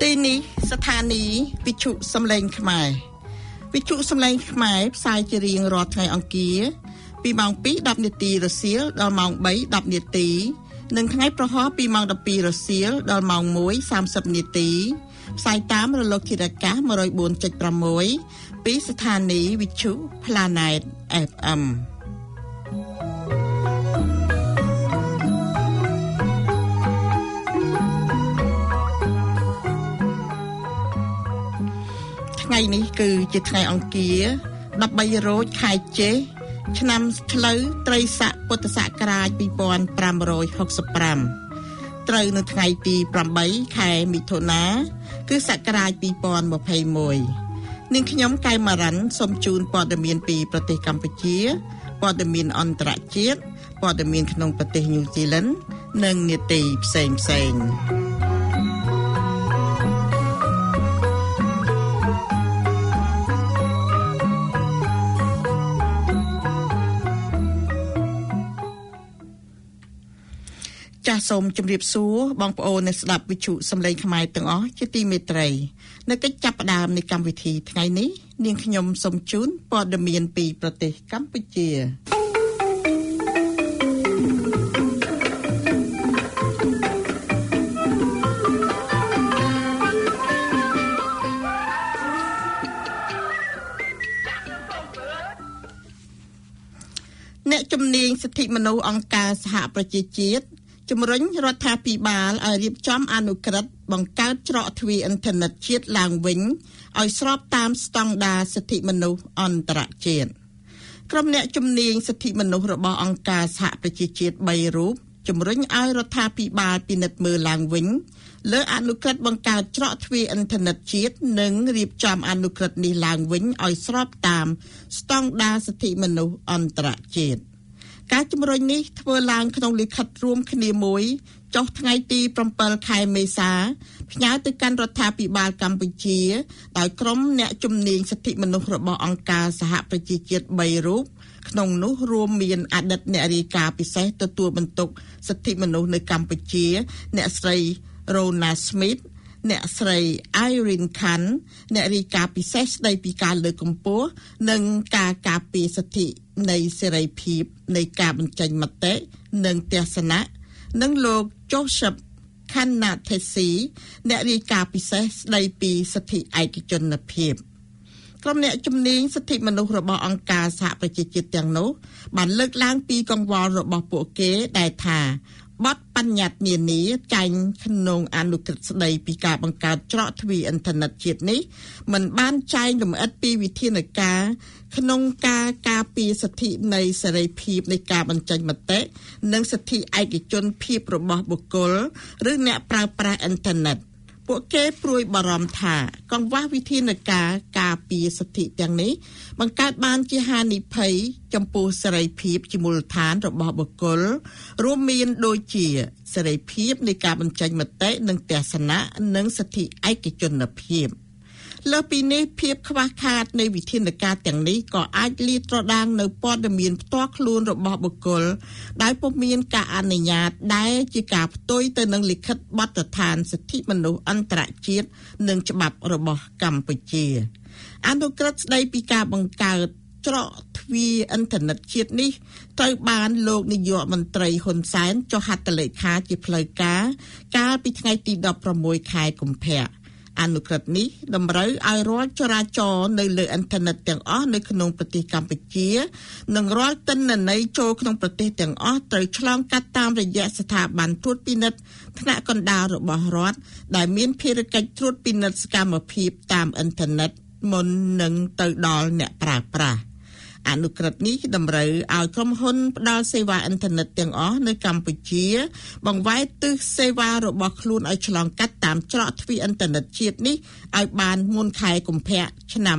ទីនេះស្ថានីយ៍វិទ្យុសំឡេងខ្មែរវិទ្យុសំឡេងខ្មែរផ្សាយជារៀងរាល់ថ្ងៃអង្គារពីម៉ោង 2:10 នាទីរសៀលដល់ម៉ោង 3:10 នាទីនិងថ្ងៃប្រហោះពីម៉ោង 12 រសៀលដល់ម៉ោង 1:30 នាទីផ្សាយតាមរលកធាតុអាកាស 104.6 ពីស្ថានីយ៍វិទ្យុ Planet FMថ្ងៃនេះគឺជាថ្ងៃអង្គារ13រោចខែចេសឆ្នាំឆ្លូវត្រីស័កពុទ្ធសករាជ2565ត្រូវនៅថ្ងៃទី8ខែមិថុនាគឺសករាជ2021នាងខ្ញុំកែវម៉ារ៉ាន់សូមជូនព័ត៌មានពីប្រទេសកម្ពុជាព័ត៌មានអន្តរជាតិព័ត៌មានក្នុងប្រទេសញូហ្សេឡង់និងនីតិផ្សេងចាសសូមជម្រាបសួរបងប្អូនអ្នកស្ដាប់វិទ្យុសំឡេងខ្មែរទាំងអស់ជាទីមេត្រីនៅកិច្ចចាប់ផ្ដើមនៃកម្មវិធីថ្ងៃនេះនាងខ្ញុំសូមជូនព័ត៌មានពីប្រទេសកម្ពុជាអ្នកជំនាញសិទ្ធិមនុស្សអង្គការសហប្រជាជាតិជំរុញរដ្ឋាភិបាលឲ្យរៀបចំអនុក្រឹត្យបង្កើតច្រកទ្វារអ៊ីនធឺណិតជាតិឡើងវិញឲ្យស្របតាមស្តង់ដារសិទ្ធិមនុស្សអន្តរជាតិក្រុមអ្នកជំនាញសិទ្ធិមនុស្សរបស់អង្គការសហប្រជាជាតិ3រូបជំរុញឲ្យរដ្ឋាភិបាលពិនិត្យមើលឡើងវិញលើអនុក្រឹត្យបង្កើតច្រកទ្វារអ៊ីនធឺណិតជាតិនិងរៀបចំអនុក្រឹត្យនេះឡើងវិញឲ្យស្របតាមស្តង់ដារសិទ្ធិមនុស្សអន្តរជាតិការជំរុញនេះធ្វើឡើងក្នុងលិខិតរួមគ្នាមួយចុះថ្ងៃទី7ខែមេសាផ្ញើទៅកាន់រដ្ឋាភិបាលកម្ពុជាដោយក្រុមអ្នកជំនាញសិទ្ធិមនុស្សរបស់អង្គការសហប្រជាជាតិ3រូបក្នុងនោះរួមមានអតីតអ្នករាយការណ៍ពិសេសទទួលបន្ទុកសិទ្ធិមនុស្សនៅកម្ពុជាអ្នកស្រី Rona Smith អ្នកស្រី Irene Khan អ្នករាយការណ៍ពិសេសស្ដីពីការលើកកម្ពស់និងការការពារសិទ្ធិនៃសេរីភាពនៃការបញ្ចេញមតិនិងទស្សនៈនិងលោក Joseph Kanathesi អ្នករាយការណ៍ពិសេសស្ដីពីសិទ្ធិឯកជនភាពក្រុមអ្នកជំនាញសិទ្ធិមនុស្សរបស់អង្គការសហប្រជាជាតិទាំងនោះបានលើកឡើងពីកង្វល់របស់ពួកគេដែលថាបទបញ្ញត្តិនានាចែងក្នុងអនុក្រឹត្យស្ដីពីការបង្កើតច្រកទ្វារអ៊ីនធឺណិតជាតិនេះមិនបានចែងលម្អិតពីវិធានការក្នុងការការពារសិទ្ធិនៃសេរីភាពនៃការបញ្ចេញមតិនិងសិទ្ធិឯកជនភាពរបស់បុគ្គលឬអ្នកប្រើប្រាស់អ៊ីនធឺណិតពួកគេព្រួយបារម្ភថាកង្វះវិធានការការពារសិទ្ធិទាំងនេះបង្កើតបានជាហានិភ័យចំពោះសេរីភាពជាមូលដ្ឋានរបស់បុគ្គលរួមមានដូចជាសេរីភាពនៃការបញ្ចេញមតិនិងទស្សនៈនិងសិទ្ធិឯកជនភាពលើពីនេះភាពខ្វះខាតនៃវិធានការទាំងនេះក៏អាចលាតត្រដាងនៅព័ត៌មានផ្ទាល់ខ្លួនរបស់បុគ្គលដែលពុំមានការអនុញ្ញាតដែលជាការផ្ទុយទៅនឹងលិខិតបទដ្ឋានសិទ្ធិមនុស្សអន្តរជាតិនិងច្បាប់របស់កម្ពុជាអនុក្រឹត្យស្ដីពីការបង្កើតច្រកទ្វារអ៊ីនធឺណិតជាតិនេះត្រូវបានលោកនាយករដ្ឋមន្ត្រីហ៊ុនសែនចុះហត្ថលេខាជាផ្លូវការកាលពីថ្ងៃទី16ខែកុម្ភៈអនុក្រឹត្យនេះតម្រូវឲ្យរាល់ចរាចរណ៍នៅលើអ៊ីនធឺណិតទាំងអស់នៅក្នុងប្រទេសកម្ពុជានិងរាល់ទិន្នន័យចូលក្នុងប្រទេសទាំងអស់ត្រូវឆ្លងកាត់តាមរយៈស្ថាប័នត្រួតពិនិត្យថ្នាក់កណ្ដាលរបស់រដ្ឋដែលមានភារកិច្ចត្រួតពិនិត្យសកម្មភាពតាមអ៊ីនធឺណិតមុននឹងទៅដល់អ្នកប្រើប្រាស់អនុក្រឹត្យនេះតម្រូវឲ្យក្រុមហ៊ុនផ្ដល់សេវាអ៊ីនធឺណិតទាំងអស់នៅកម្ពុជាបង្វែរទិសសេវារបស់ខ្លួនឲ្យឆ្លងកាត់តាមច្រកទ្វារអ៊ីនធឺណិតជាតិនេះឲ្យបានមុនខែកុម្ភៈឆ្នាំ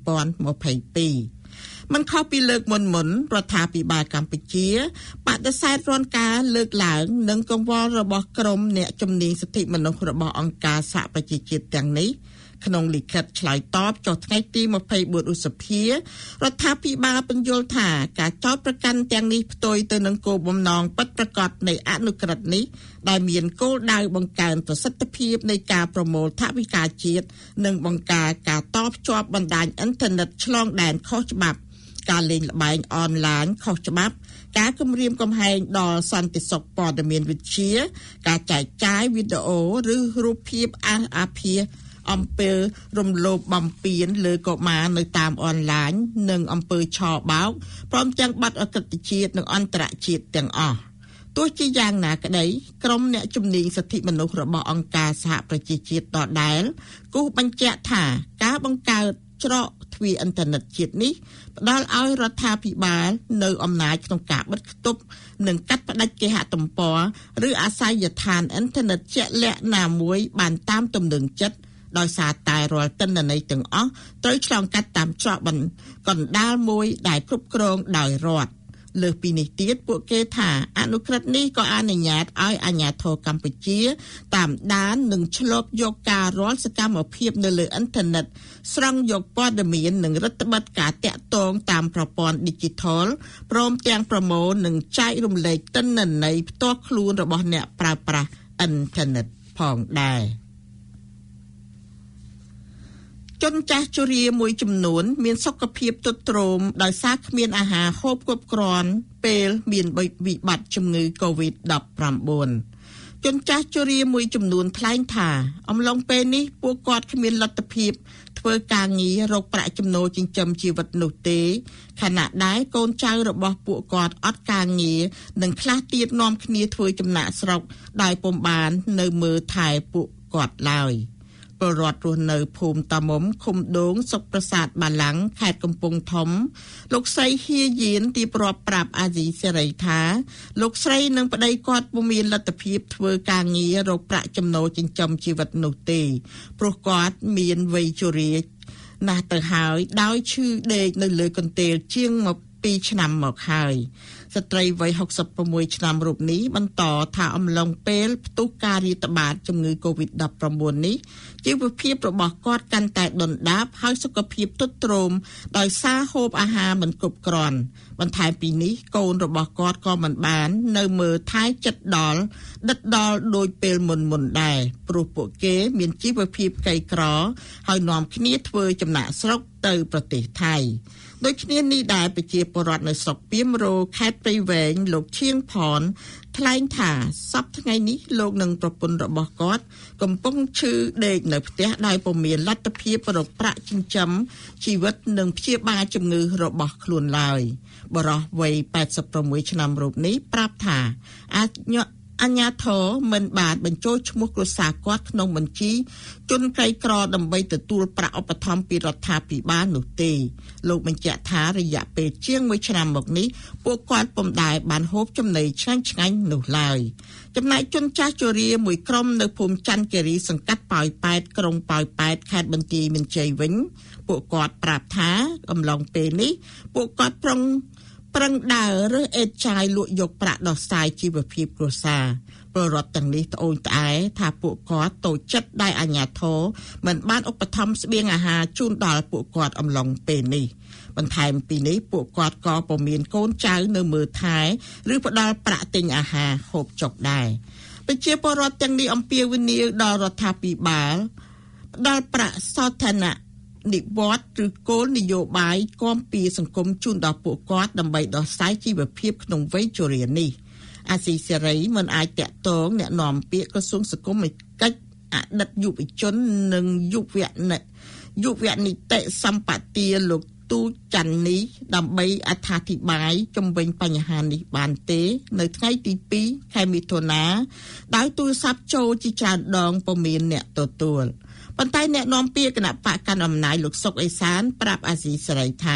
2022មិនខុសពីលើកមុនរដ្ឋាភិបាលកម្ពុជាបដិសេធរាល់ការលើកឡើងនិងកង្វល់របស់ក្រុមអ្នកជំនាញសិទ្ធិមនុស្សរបស់អង្គការសហប្រជាជាតិទាំងនេះក្នុងលិខិតឆ្លើយតបចុះថ្ងៃទី24ឧសភារដ្ឋាភិបាលបញ្យល់ថាការចោទប្រកាន់ទាំងនេះផ្ទុយទៅនឹងគោលបំណងពិតប្រាកដនៃអនុក្រឹត្យនេះដែលមានគោលដៅបង្កើនប្រសិទ្ធភាពនៃការប្រមូលថវិកាជាតិនិងបង្ការការតភ្ជាប់បណ្ដាញអ៊ីនធឺណិតឆ្លងដែនខុសច្បាប់ការលេងល្បែងអនឡាញខុសច្បាប់ការគំរាមកំហែងដល់សន្តិសុខព័ត៌មានវិទ្យាការចែកចាយវីដេអូឬរូបភាពអាភាសអំពើរំលោភបំពានលើកុមារនៅតាមអនឡាញនិងអំពើឆបោកព្រមទាំងបាត់អក្រិតជាតិនិងអន្តរជាតិទាំងអស់ទោះជាយ៉ាងណាក្តីក្រុមអ្នកជំនាញសិទ្ធិមនុស្សរបស់អង្គការសហប្រជាជាតិដដែលគូសបញ្ជាក់ថាការបង្កើតច្រកទ្វារអ៊ីនធឺណិតជាតិនេះផ្ដល់ឲ្យរដ្ឋាភិបាលនៅអំណាចក្នុងការបិទគប់និងកាត់ផ្តាច់គេហទំព័រឬអាសយដ្ឋានអ៊ីនធឺណិតជាក់លាក់ណាមួយបានតាមទំនឹងចិត្តដោយសារតែរាល់ទិន្នន័យទាំងអស់ត្រូវឆ្លងកាត់តាមច្រកកណ្ដាលមួយដែលគ្រប់គ្រងដោយរដ្ឋលើសពីនេះទៀតពួកគេថាអនុក្រឹត្យនេះក៏អនុញ្ញាតឲ្យអាជ្ញាធរកម្ពុជាតាមដាននិងឆ្លប់យកការរាល់សកម្មភាពនៅលើអ៊ីនធឺណិតស្រង់យកព័ត៌មាននិងរដ្ឋបတ်ការតាក់ទងតាមប្រព័ន្ធ Digital ព្រមទាំងប្រមូលនិងចែករំលែកទិន្នន័យផ្ទាល់ខ្លួនរបស់អ្នកប្រើប្រាស់អ៊ីនធឺណិតផងដែរជនចាស់ជរាមួយចំនួនមានសុខភាពទ្រុឌទ្រោមដោយសារគ្មានអាហារហូបគ្រប់គ្រាន់ពេលមានវិបត្តិជំងឺ COVID-19 ជនចាស់ជរាមួយចំនួនថ្លែងថាអំឡុងពេលនេះពួកគាត់គ្មានលទ្ធភាពធ្វើការងាររកប្រាក់ចំណូលចិញ្ចឹមជីវិតនោះទេខណៈដែលកូនចៅរបស់ពួកគាត់អត់ការងារនិងខ្លះទៀតនាំគ្នាធ្វើចំណាកស្រុកដោយពុំបាននៅមើលថែពួកគាត់ឡើយពលរដ្ឋរស់នៅភូមិតាមុំឃុំដូងសុខប្រសាទបាឡាំងខេត្តកំពង់ធំលោកស្រីហៀយានទីប្រពប្រាប់អាស៊ីសេរីថាលោកស្រីនិងប្តីគាត់ពុំមានលទ្ធភាពធ្វើការងាររកប្រាក់ចំណូលចិញ្ចឹមជីវិតនោះទេព្រោះគាត់មានវ័យជរាណាស់ទៅហើយដោយឈឺដេកនៅលើកន្ទេលជាង2ឆ្នាំមកហើយស្ត្រីវ័យ66ឆ្នាំរូបនេះបន្តថាអំឡុងពេលផ្ទុះការរាតត្បាតជំងឺ COVID-19 នេះជីវភាពរបស់គាត់កាន់តែដុនដាបហើយសុខភាពទ្រុឌទ្រោមដោយសារហូបអាហារមិនគ្រប់គ្រាន់បន្ថែមពីនេះកូនរបស់គាត់ក៏មិនបាននៅមើលថែចិត្តដល់ដិតដល់ដោយពេលមុនដែរព្រោះពួកគេមានជីវភាពក្រីក្រហើយនាំគ្នាធ្វើចំណាកស្រុកទៅប្រទេសថៃដូចគ្នានេះដែរប្រជាពលរដ្ឋនៅស្រុកពីមរោខេត្តព្រៃវែងលោកឈៀងផនថ្លែងថាសប្តាហ៍ថ្ងៃនេះលោកនិងប្រពន្ធរបស់គាត់កំពុងឈឺដេកនៅផ្ទះដោយពុំមានលទ្ធភាពរកប្រាក់ចិញ្ចឹមជីវិតនិងព្យាបាលជំងឺរបស់ខ្លួនឡើយបរិះវ័យ86ឆ្នាំរូបនេះប្រាប់ថាអញ្ញាធរមិនបានបញ្ចូលឈ្មោះគ្រួសារគាត់ក្នុងបញ្ជីជនក្រីក្រដើម្បីទទួលប្រាក់ឧបត្ថម្ភពីរដ្ឋាភិបាលនោះទេលោកបញ្ជាក់ថារយៈពេលជាង1ឆ្នាំមកនេះពួកគាត់ពុំដែលបានហូបចំណីឆ្ងាញ់នោះឡើយចំណែកជនចាស់ជរាមួយក្រុមនៅភូមិច័ន្ទគិរីសង្កាត់ប៉ោយប៉ែតក្រុងប៉ោយប៉ែតខេត្តបន្ទាយមានជ័យវិញពួកគាត់ប្រាប់ថាអំឡុងពេលនេះពួកគាត់ប្រឹងដើររើសអេតចាយលក់យកប្រាក់ដោះស្រាយជីវភាពគ្រួសារពលរដ្ឋទាំងនេះត្អូញត្អែថាពួកគាត់តូចចិត្តដែលអាជ្ញាធរមិនបានឧបត្ថម្ភស្បៀងអាហារជូនដល់ពួកគាត់អំឡុងពេលនេះបន្ថែមពីនេះពួកគាត់ក៏ពុំមានកូនចៅនៅមើលថែឬផ្ដល់ប្រាក់ទិញអាហារហូបចុកដែរប្រជាពលរដ្ឋទាំងនេះអំពាវនាវដល់រដ្ឋាភិបាលផ្ដល់ប្រាក់សោធននិវត្តន៍ឬគោលនយោបាយគាំពៀសង្គមជូនដល់ពួកគាត់ដើម្បីដោះស្រាយជីវភាពក្នុងវ័យជរានេះអាស៊ីសេរីមិនអាចតាក់ទងអ្នកនាំពាក្យក្រសួងសង្គមកិច្ចអតីតយុវជននិងយុវនីតិសម្បទាលោកទូច័ន្ទនេះដើម្បីអត្ថាធិប្បាយជំវិញបញ្ហានេះបានទេនៅថ្ងៃទី2ខែមិថុនាដោយទូរស័ព្ទចូលជាច្រើនដងពុំមានអ្នកទទួលប៉ុន្តែអ្នកនាំពាក្យគណៈបកកណ្ដាលអំណាចលោកសុកអេសានប្រាប់អាស៊ីសេរីថា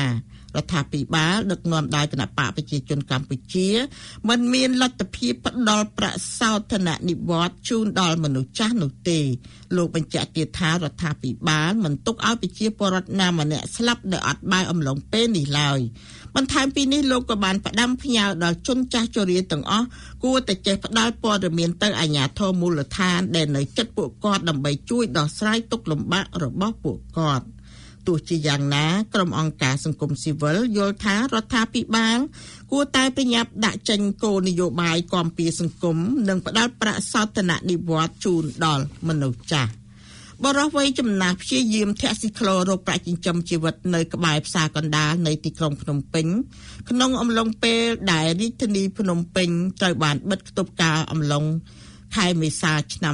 រដ្ឋាភិបាលដឹកនាំដោយគណៈបកប្រជាជនកម្ពុជាមិនមានលទ្ធភាពផ្ដល់ប្រាក់សោធននិវត្តន៍ជូនដល់មនុស្សចាស់នោះទេលោកបញ្ជាក់ទៀតថារដ្ឋាភិបាលមិនទុកឲ្យប្រជាពលរដ្ឋណាម្នាក់ស្លាប់ដោយអត់បាយអំឡុងពេលនេះឡើយបន្ថែមពីនេះលោកក៏បានផ្ដាំផ្ញើដល់ជនចាស់ជរាទាំងអស់គួរតែចេះផ្ដល់ព័ត៌មានទៅអាជ្ញាធរមូលដ្ឋានដែលនៅជិតពួកគាត់ដើម្បីជួយដោះស្រាយទុក្ខលំបាករបស់ពួកគាត់ទោះជាយ៉ាងណាក្រុមអង្គការសង្គមស៊ីវិលយល់ថារដ្ឋាភិបាលគួរតែប្រញាប់ដាក់ចេញគោលនយោបាយគាំពារសង្គមនិងផ្ដល់ប្រាក់សោធននិវត្តន៍ជូនដល់មនុស្សចាស់បរិវ័យចំណាស់ព្យាយាមធាក់ស៊ីក្លូរោគប្រាក់ចិញ្ចឹមជីវិតនៅក្បែរផ្សារកណ្ដាលនៃទីក្រុងភ្នំពេញក្នុងអំឡុងពេលដែលរាជធានីភ្នំពេញត្រូវបានបិទគប់ការអំឡុងខែមេសាឆ្នាំ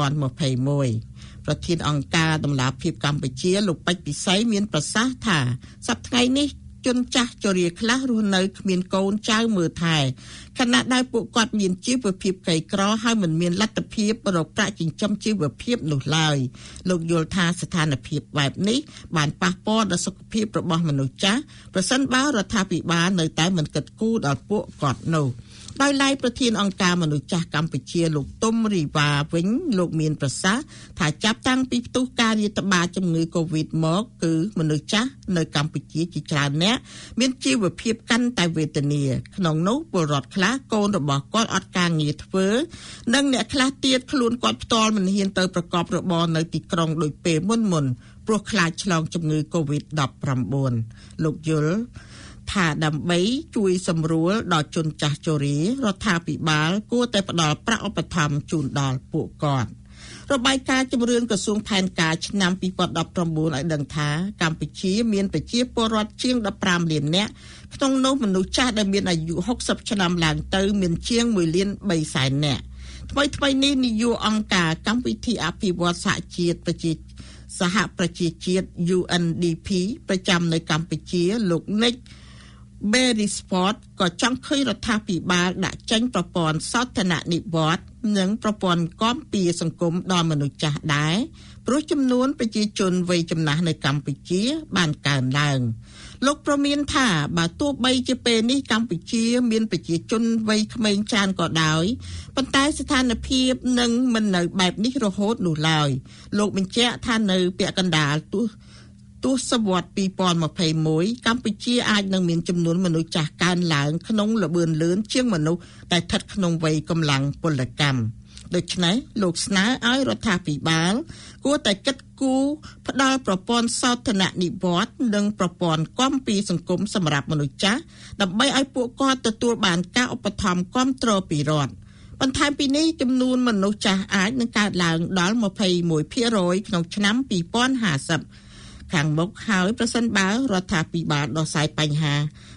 2021ប្រធានអង្គការដំណាភៀបកម្ពុជាលោកពេជ្រពិសីមានប្រសាសន៍ថាសប្តាហ៍នេះជនចាស់ជរាខ្លះរស់នៅគ្មានកូនចៅមើលថែខណៈដែលពួកគាត់មានជីវភាពក្រីក្រហើយមិនមានលទ្ធភាពរកប្រាក់ចិញ្ចឹមជីវភាពនោះឡើយលោកយល់ថាស្ថានភាពបែបនេះបានប៉ះពាល់ដល់សុខភាពរបស់មនុស្សចាស់ប្រសិនបើរដ្ឋាភិបាលនៅតែមិនគិតគូរដល់ពួកគាត់នោះដោយឡែកប្រធានអង្គការមនុស្សចាស់កម្ពុជាលោកទុំរីវ៉ាវិញលោកមានប្រសាសន៍ថាចាប់តាំងពីផ្ទុះការរាតត្បាតជំងឺ Covid មកគឺមនុស្សចាស់នៅកម្ពុជាជាច្រើនអ្នកមានជីវភាពកាន់តែវេទនាក្នុងនោះពលរដ្ឋខ្លះកូនរបស់គាត់អត់ការងារធ្វើនិងអ្នកខ្លះទៀតខ្លួនគាត់ផ្ទាល់មិនហ៊ានទៅប្រកបរបរនៅទីក្រុងដូចពេលមុនព្រោះខ្លាចឆ្លងជំងឺ Covid-19 លោកយល់ថាដើម្បីជួយសម្រួលដល់ជនចាស់ជរារដ្ឋាភិបាលគួរតែផ្ដល់ប្រាក់ឧបត្ថម្ភជូនដល់ពួកគាត់របាយការណ៍ជំរឿនក្រសួងផែនការឆ្នាំ2019ឲ្យដឹងថាកម្ពុជាមានប្រជាពលរដ្ឋជាង15លាននាក់ក្នុងនោះមនុស្សចាស់ដែលមានអាយុ60ឆ្នាំឡើងទៅមានជាង1លាន3សែននាក់ថ្មីនេះនាយកអង្គការកម្មវិធីអភិវឌ្ឍសហប្រជាជាតិ UNDP ប្រចាំនៅកម្ពុជាលោកនិចBeresford ក៏ចង់ឃើញរដ្ឋាភិបាលដាក់ចេញប្រព័ន្ធសោធននិវត្តន៍និងប្រព័ន្ធគាំពារសង្គមដល់មនុស្សចាស់ដែរព្រោះចំនួនប្រជាជនវ័យចំណាស់នៅកម្ពុជាបានកើនឡើងលោកប្រមានថាបើទោះបីជាពេលនេះកម្ពុជាមានប្រជាជនវ័យក្មេងច្រើនក៏ដោយប៉ុន្តែស្ថានភាពនឹងមិននៅបែបនេះរហូតនោះឡើយលោកបញ្ជាក់ថានៅពាក់កណ្ដាលទសវត្សរ៍2021កម្ពុជាអាចនឹងមានចំនួនមនុស្សចាស់កើនឡើងក្នុងល្បឿនលឿនជាងមនុស្សដែលស្ថិតក្នុងវ័យកម្លាំងពលកម្មដូច្នេះលោកស្នើឲ្យរដ្ឋាភិបាលគួរតែគិតគូរផ្ដល់ប្រព័ន្ធសោធននិវត្តន៍និងប្រព័ន្ធគាំពារសង្គមសម្រាប់មនុស្សចាស់ដើម្បីឲ្យពួកគាត់ទទួលបានការឧបត្ថម្ភគាំទ្រពីរដ្ឋបន្ថែមពីនេះចំនួនមនុស្សចាស់អាចនឹងកើតឡើងដល់ 21% ក្នុងឆ្នាំ2050ខាងមុខហើយប្រសិនបើរដ្ឋាភិបាលដោះស្រាយបញ្ហា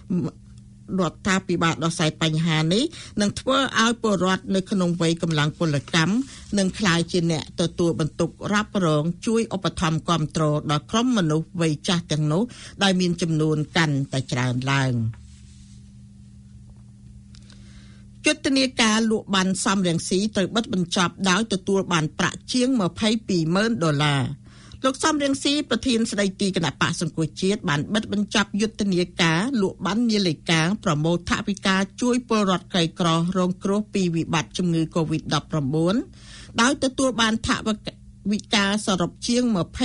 នេះនឹងធ្វើឲ្យពលរដ្ឋនៅក្នុងវ័យកម្លាំងពលកម្មនឹងក្លាយជាអ្នកទទួលបន្ទុករ៉ាប់រងជួយឧបត្ថម្ភគាំទ្រដល់ក្រុមមនុស្សវ័យចាស់ទាំងនោះដែលមានចំនួនកាន់តែច្រើនឡើងយុទ្ធនាការលក់បានសំរងស៊ីត្រូវបិទបញ្ចប់ដោយទទួលបានប្រាក់ជាង$22,000លោកសំរងស៊ីប្រធានស្ដីទីគណៈបក្សសង្គ្រោះជាតិបានបិទបញ្ចប់យុទ្ធនាការលក់បាននាឡិកាប្រមូលថវិកាជួយពលរដ្ឋក្រីក្ររងគ្រោះពីវិបត្តិជំងឺ Covid-19 ដោយទទួលបានថវិកាសរុបជាង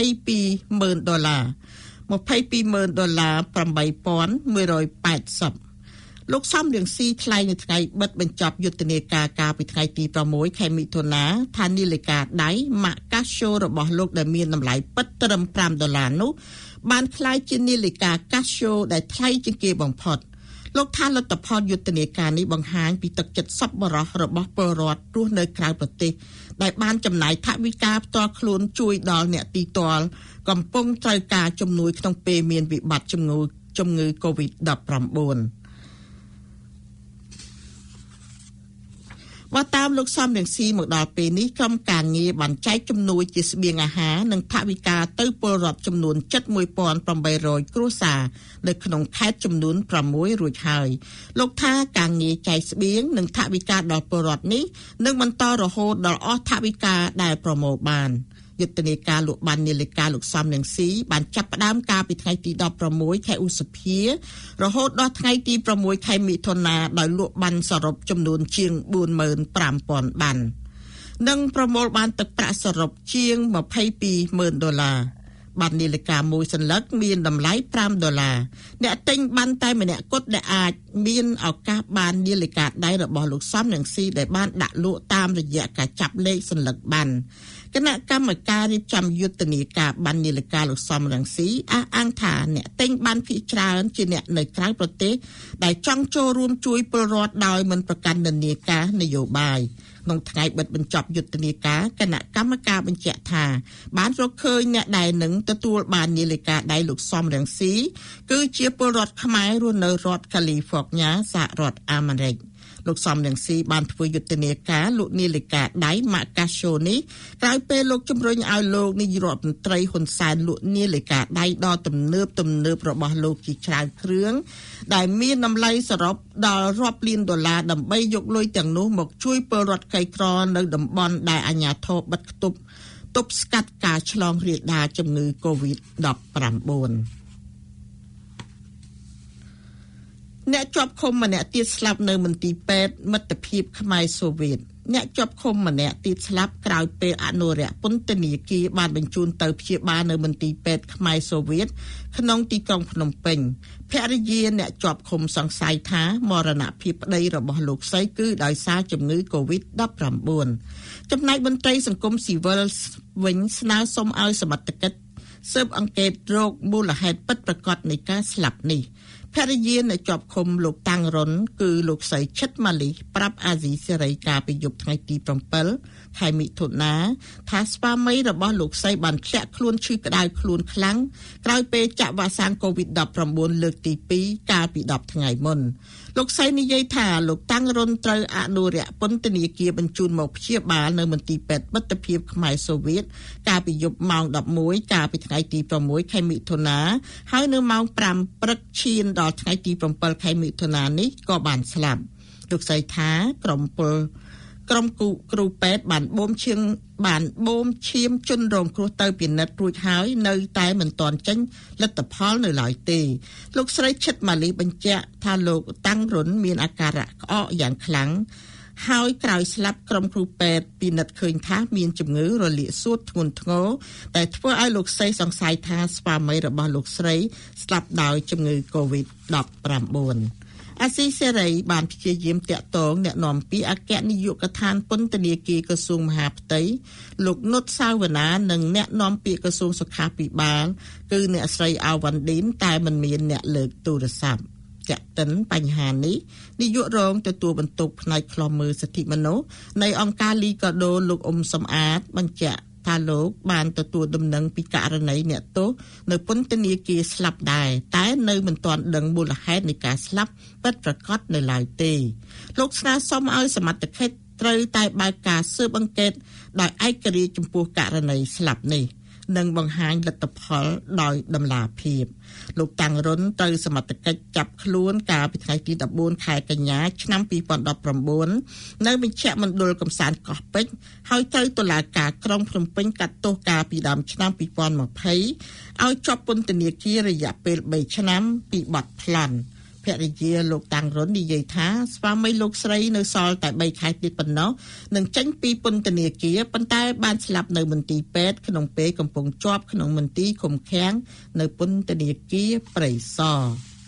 $22,880លោកសំរងស៊ីថ្លែងនៅថ្ងៃបិទបញ្ចប់យុទ្ធនាការកាលពីថ្ងៃទី6ខែមិថុនាថានាឡិកាដៃ Mark Casio របស់លោកដែលមានតម្លៃពិតត្រឹម$5នោះបានក្លាយជានាឡិកា Casio ដែលថ្លៃជាងគេបំផុតលោកថាលទ្ធផលយុទ្ធនាការនេះបង្ហាញពីទឹកចិត្តសប្បុរសរបស់ពលរដ្ឋរស់នៅក្រៅប្រទេសដែលបានចំណាយថវិកាផ្ទាល់ខ្លួនជួយដល់អ្នកទីទាល់កំពុងត្រូវការជំនួយក្នុងពេលមានវិបត្តិជំងឺ Covid-19បើតាមលោកសំរងស៊ីមកដល់ពេលនេះក្រុមការងារបានចែកជំនួយជាស្បៀងអាហារនិងថវិកាទៅពលរដ្ឋចំនួន7,800គ្រួសារនៅក្នុងខេត្តចំនួន6រួចហើយលោកថាការងារចែកស្បៀងនិងថវិកាដល់ពលរដ្ឋនេះនឹងបន្តរហូតដល់អស់ថវិកាដែលប្រមូលបានយុទ្ធនាការលក់បាននាឡិកាលោកសំរងស៊ីបានចាប់ផ្ដើមកាលពីថ្ងៃទី16ខែឧសភារហូតដល់ថ្ងៃទី6ខែមិថុនាដោយលក់បានសរុបចំនួនជាង 45,000 បាននិងប្រមូលបានទឹកប្រាក់សរុបជាង $22,000 បាននាឡិកាមួយសន្លឹកមានតម្លៃ$5អ្នកទិញបានតែម្នាក់គត់ដែលអាចមានឱកាសបាននាឡិកាដៃរបស់លោកសំរងស៊ីដែលបានដាក់លក់តាមរយៈការចាប់លេខសន្លឹកបានគណៈកម្មការរៀបចំយុទ្ធនាការបាននាឡិកាលោកសំរងស៊ីអះអាងថាអ្នកទិញបានភាគច្រើនជាអ្នកនៅក្រៅប្រទេសដែលចង់ចូលរួមជួយពលរដ្ឋដោយមិនប្រកាន់និន្នាការនយោបាយក្នុងថ្ងៃបិទបញ្ចប់យុទ្ធនាការគណៈកម្មការបញ្ជាក់ថាបានរកឃើញអ្នកដែលនឹងទទួលបាននាឡិកាដៃលោកសំរងស៊ីគឺជាពលរដ្ឋខ្មែររស់នៅរដ្ឋកាលីហ្វ័រញ៉ាសហរដ្ឋអាមេរិកលោកសំរងស៊ីបានធ្វើយុទ្ធនាការលក់នាឡិកាដៃម៉ាកកាសូនេះក្រោយពេលលោកជំរុញឲ្យលោកនាយរដ្ឋមន្ត្រីហ៊ុនសែនលក់នាឡិកាដៃដ៏ទំនើបរបស់លោកជាច្រើនគ្រឿងដែលមានតម្លៃសរុបដល់រាប់លានដុល្លារដើម្បីយកលុយទាំងនោះមកជួយពលរដ្ឋក្រីក្រនៅតំបន់ដែលអាជ្ញាធរបិទគប់ទប់ស្កាត់ការឆ្លងរាលដាលជំងឺ COVID-19អ្នកជាប់ឃុំម្នាក់ទៀតស្លាប់នៅមន្ទីរពេទ្យមិត្តភាពខ្មែរសូវៀតអ្នកជាប់ឃុំម្នាក់ទៀតស្លាប់ក្រោយពេលអនុរិយពន្ធនាគារបានបញ្ជូនទៅព្យាបាលនៅមន្ទីរពេទ្យខ្មែរសូវៀតក្នុងទីក្រុងភ្នំពេញភរិយាអ្នកជាប់ឃុំសង្ស័យថាមរណភាពប្តីរបស់លោកស្រីគឺដោយសារជំងឺ COVID-19 ចំណែកមន្ត្រីសង្គមស៊ីវិលវិញស្នើសុំឲ្យសមត្ថកិច្ចស៊ើបអង្កេតរោគមូលហេតុពិតប្រាកដនៃការស្លាប់នេះភរិយាអ្នកជាប់ឃុំលោកតាំងរុនគឺលោកស្រីឈិតម៉ាលីប្រាប់អាស៊ីសេរីកាលពីយប់ថ្ងៃទី7ខែមិថុនាថាស្វាមីរបស់លោកស្រីបានធ្លាក់ខ្លួនឈឺក្តៅខ្លួនខ្លាំងក្រោយពេលចាក់វ៉ាក់សាំង COVID-19 លើកទី2កាលពី10ថ្ងៃមុនលោកស្រីនិយាយថាលោកតាំងរុនត្រូវអនុរិយពន្ធនាគារបញ្ជូនមកព្យាបាលនៅមន្ទីរពេទ្យមិត្តភាពខ្មែរសូវៀតកាលពីយប់ម៉ោង11កាលពីថ្ងៃទី6ខែមិថុនាហើយនៅម៉ោង5ព្រឹកឈានដល់ថ្ងៃទី7ខែមិថុនានេះក៏បានស្លាប់លោកស្រីថាក្រុមគ្រូពេទ្យបានបូមឈាមជន់រងគ្រោះទៅពិនិត្យរួចហើយនៅតែមិនទាន់ចេញលទ្ធផលនៅឡើយទេលោកស្រីឈិតម៉ាលីបញ្ជាក់ថាលោកតាំងរុនមានអាការៈក្អកយ៉ាងខ្លាំងហើយក្រោយស្លាប់ក្រុមគ្រូពេទ្យពិនិត្យឃើញថាមានជំងឺរលាកសួតធ្ងន់ធ្ងរតែធ្វើឲ្យលោកស្រីសង្ស័យថាស្វាមីរបស់លោកស្រីស្លាប់ដោយជំងឺ COVID-19អាស៊ីសេរីបានព្យាយាមតាក់ទងអ្នកនាំពាក្យអគ្គនាយកដ្ឋានពន្ធនាគារក្រសួងមហាផ្ទៃលោកនុតសាវណ្ណានិងអ្នកនាំពាក្យក្រសួងសុខាភិបាលគឺអ្នកស្រីអាវ៉ាន់ឌីនតែមិនមានអ្នកលើកទូរស័ព្ទចាក់ទិនបញ្ហានេះនាយករងទទួលបន្ទុកផ្នែកខ្លំមើលសិទ្ធិមនុស្សនៃអង្គការលីកាដូលោកអ៊ុំសំអាតបញ្ជាក់ថាលោកបានទទួលដំណឹងពីករណីអ្នកទោសនៅពន្ធនាគារស្លាប់ដែរតែនៅមិនទាន់ដឹងមូលហេតុនៃការស្លាប់ពិតប្រាកដនៅឡើយទេលោកស្នើសុំឲ្យសមត្ថកិច្ចត្រូវតែបើកការស៊ើបអង្កេតដោយឯករាជ្យចំពោះករណីស្លាប់នេះនិងបង្ហាញលទ្ធផលដោយតម្លាភាពលោកតាំងរុនត្រូវសមត្ថកិច្ចចាប់ខ្លួនកាលពីថ្ងៃទី14ខែកញ្ញាឆ្នាំ2019នៅមជ្ឈមណ្ឌលកំសាន្តកោះពេជ្រហើយត្រូវតុលាការក្រុងភ្នំពេញកាត់ទោសកាលពីដើមឆ្នាំ2020ឲ្យជាប់ពន្ធនាគាររយៈពេល3ឆ្នាំពីបទប្លន់ភរិយាលោកតាំងរុននិយាយថាស្វាមីលោកស្រីនៅសល់តែ3ខែទៀតប៉ុណ្ណោះនឹងចេញពីពន្ធនាគារប៉ុន្តែបានស្លាប់នៅមន្ទីរពេទ្យក្នុងពេលកំពុងជាប់ក្នុងមន្ទីរឃុំឃាំងនៅពន្ធនាគារព្រៃសរ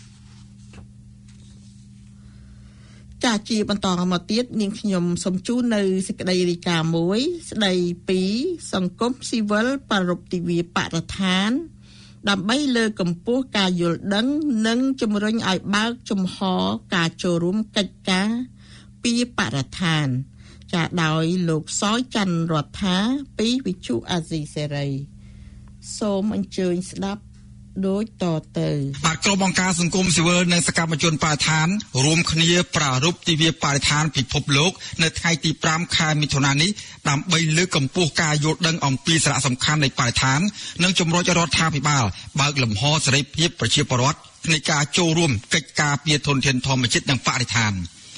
ចាជាបន្តមកទៀតនាងខ្ញុំសូមជូននៅសេចក្តីរាយការណ៍មួយស្តីពីសង្គមស៊ីវិលប្រពៃទិវាបរិស្ថានដើម្បីលើកកម្ពស់ការយល់ដឹងនិងជំរុញឲ្យបើកចំហការចូលរួមកិច្ចការពីបរិស្ថានចាដោយលោកសយច័ន្ទរដ្ឋាពីវិទ្យុអាស៊ីសេរីសូមអញ្ជើញស្ដាប់ដូចតទៅបាទក្រុមអង្គការសង្គមស៊ីវិលនិងសកម្មជនបរិស្ថានរួមគ្នាប្រារព្ធទិវាបរិស្ថានពិភពលោកនៅថ្ងៃទី5ខែមិថុនានេះដើម្បីលើកកម្ពស់ការយល់ដឹងអំពីសារៈសំខាន់នៃបរិស្ថាននិងជំរុញរដ្ឋាភិបាលបើកលំហសេរីភាពប្រជាពលរដ្ឋនៃការចូលរួមកិច្ចការពារធនធានធម្មជាតិនិងបរិស្ថាន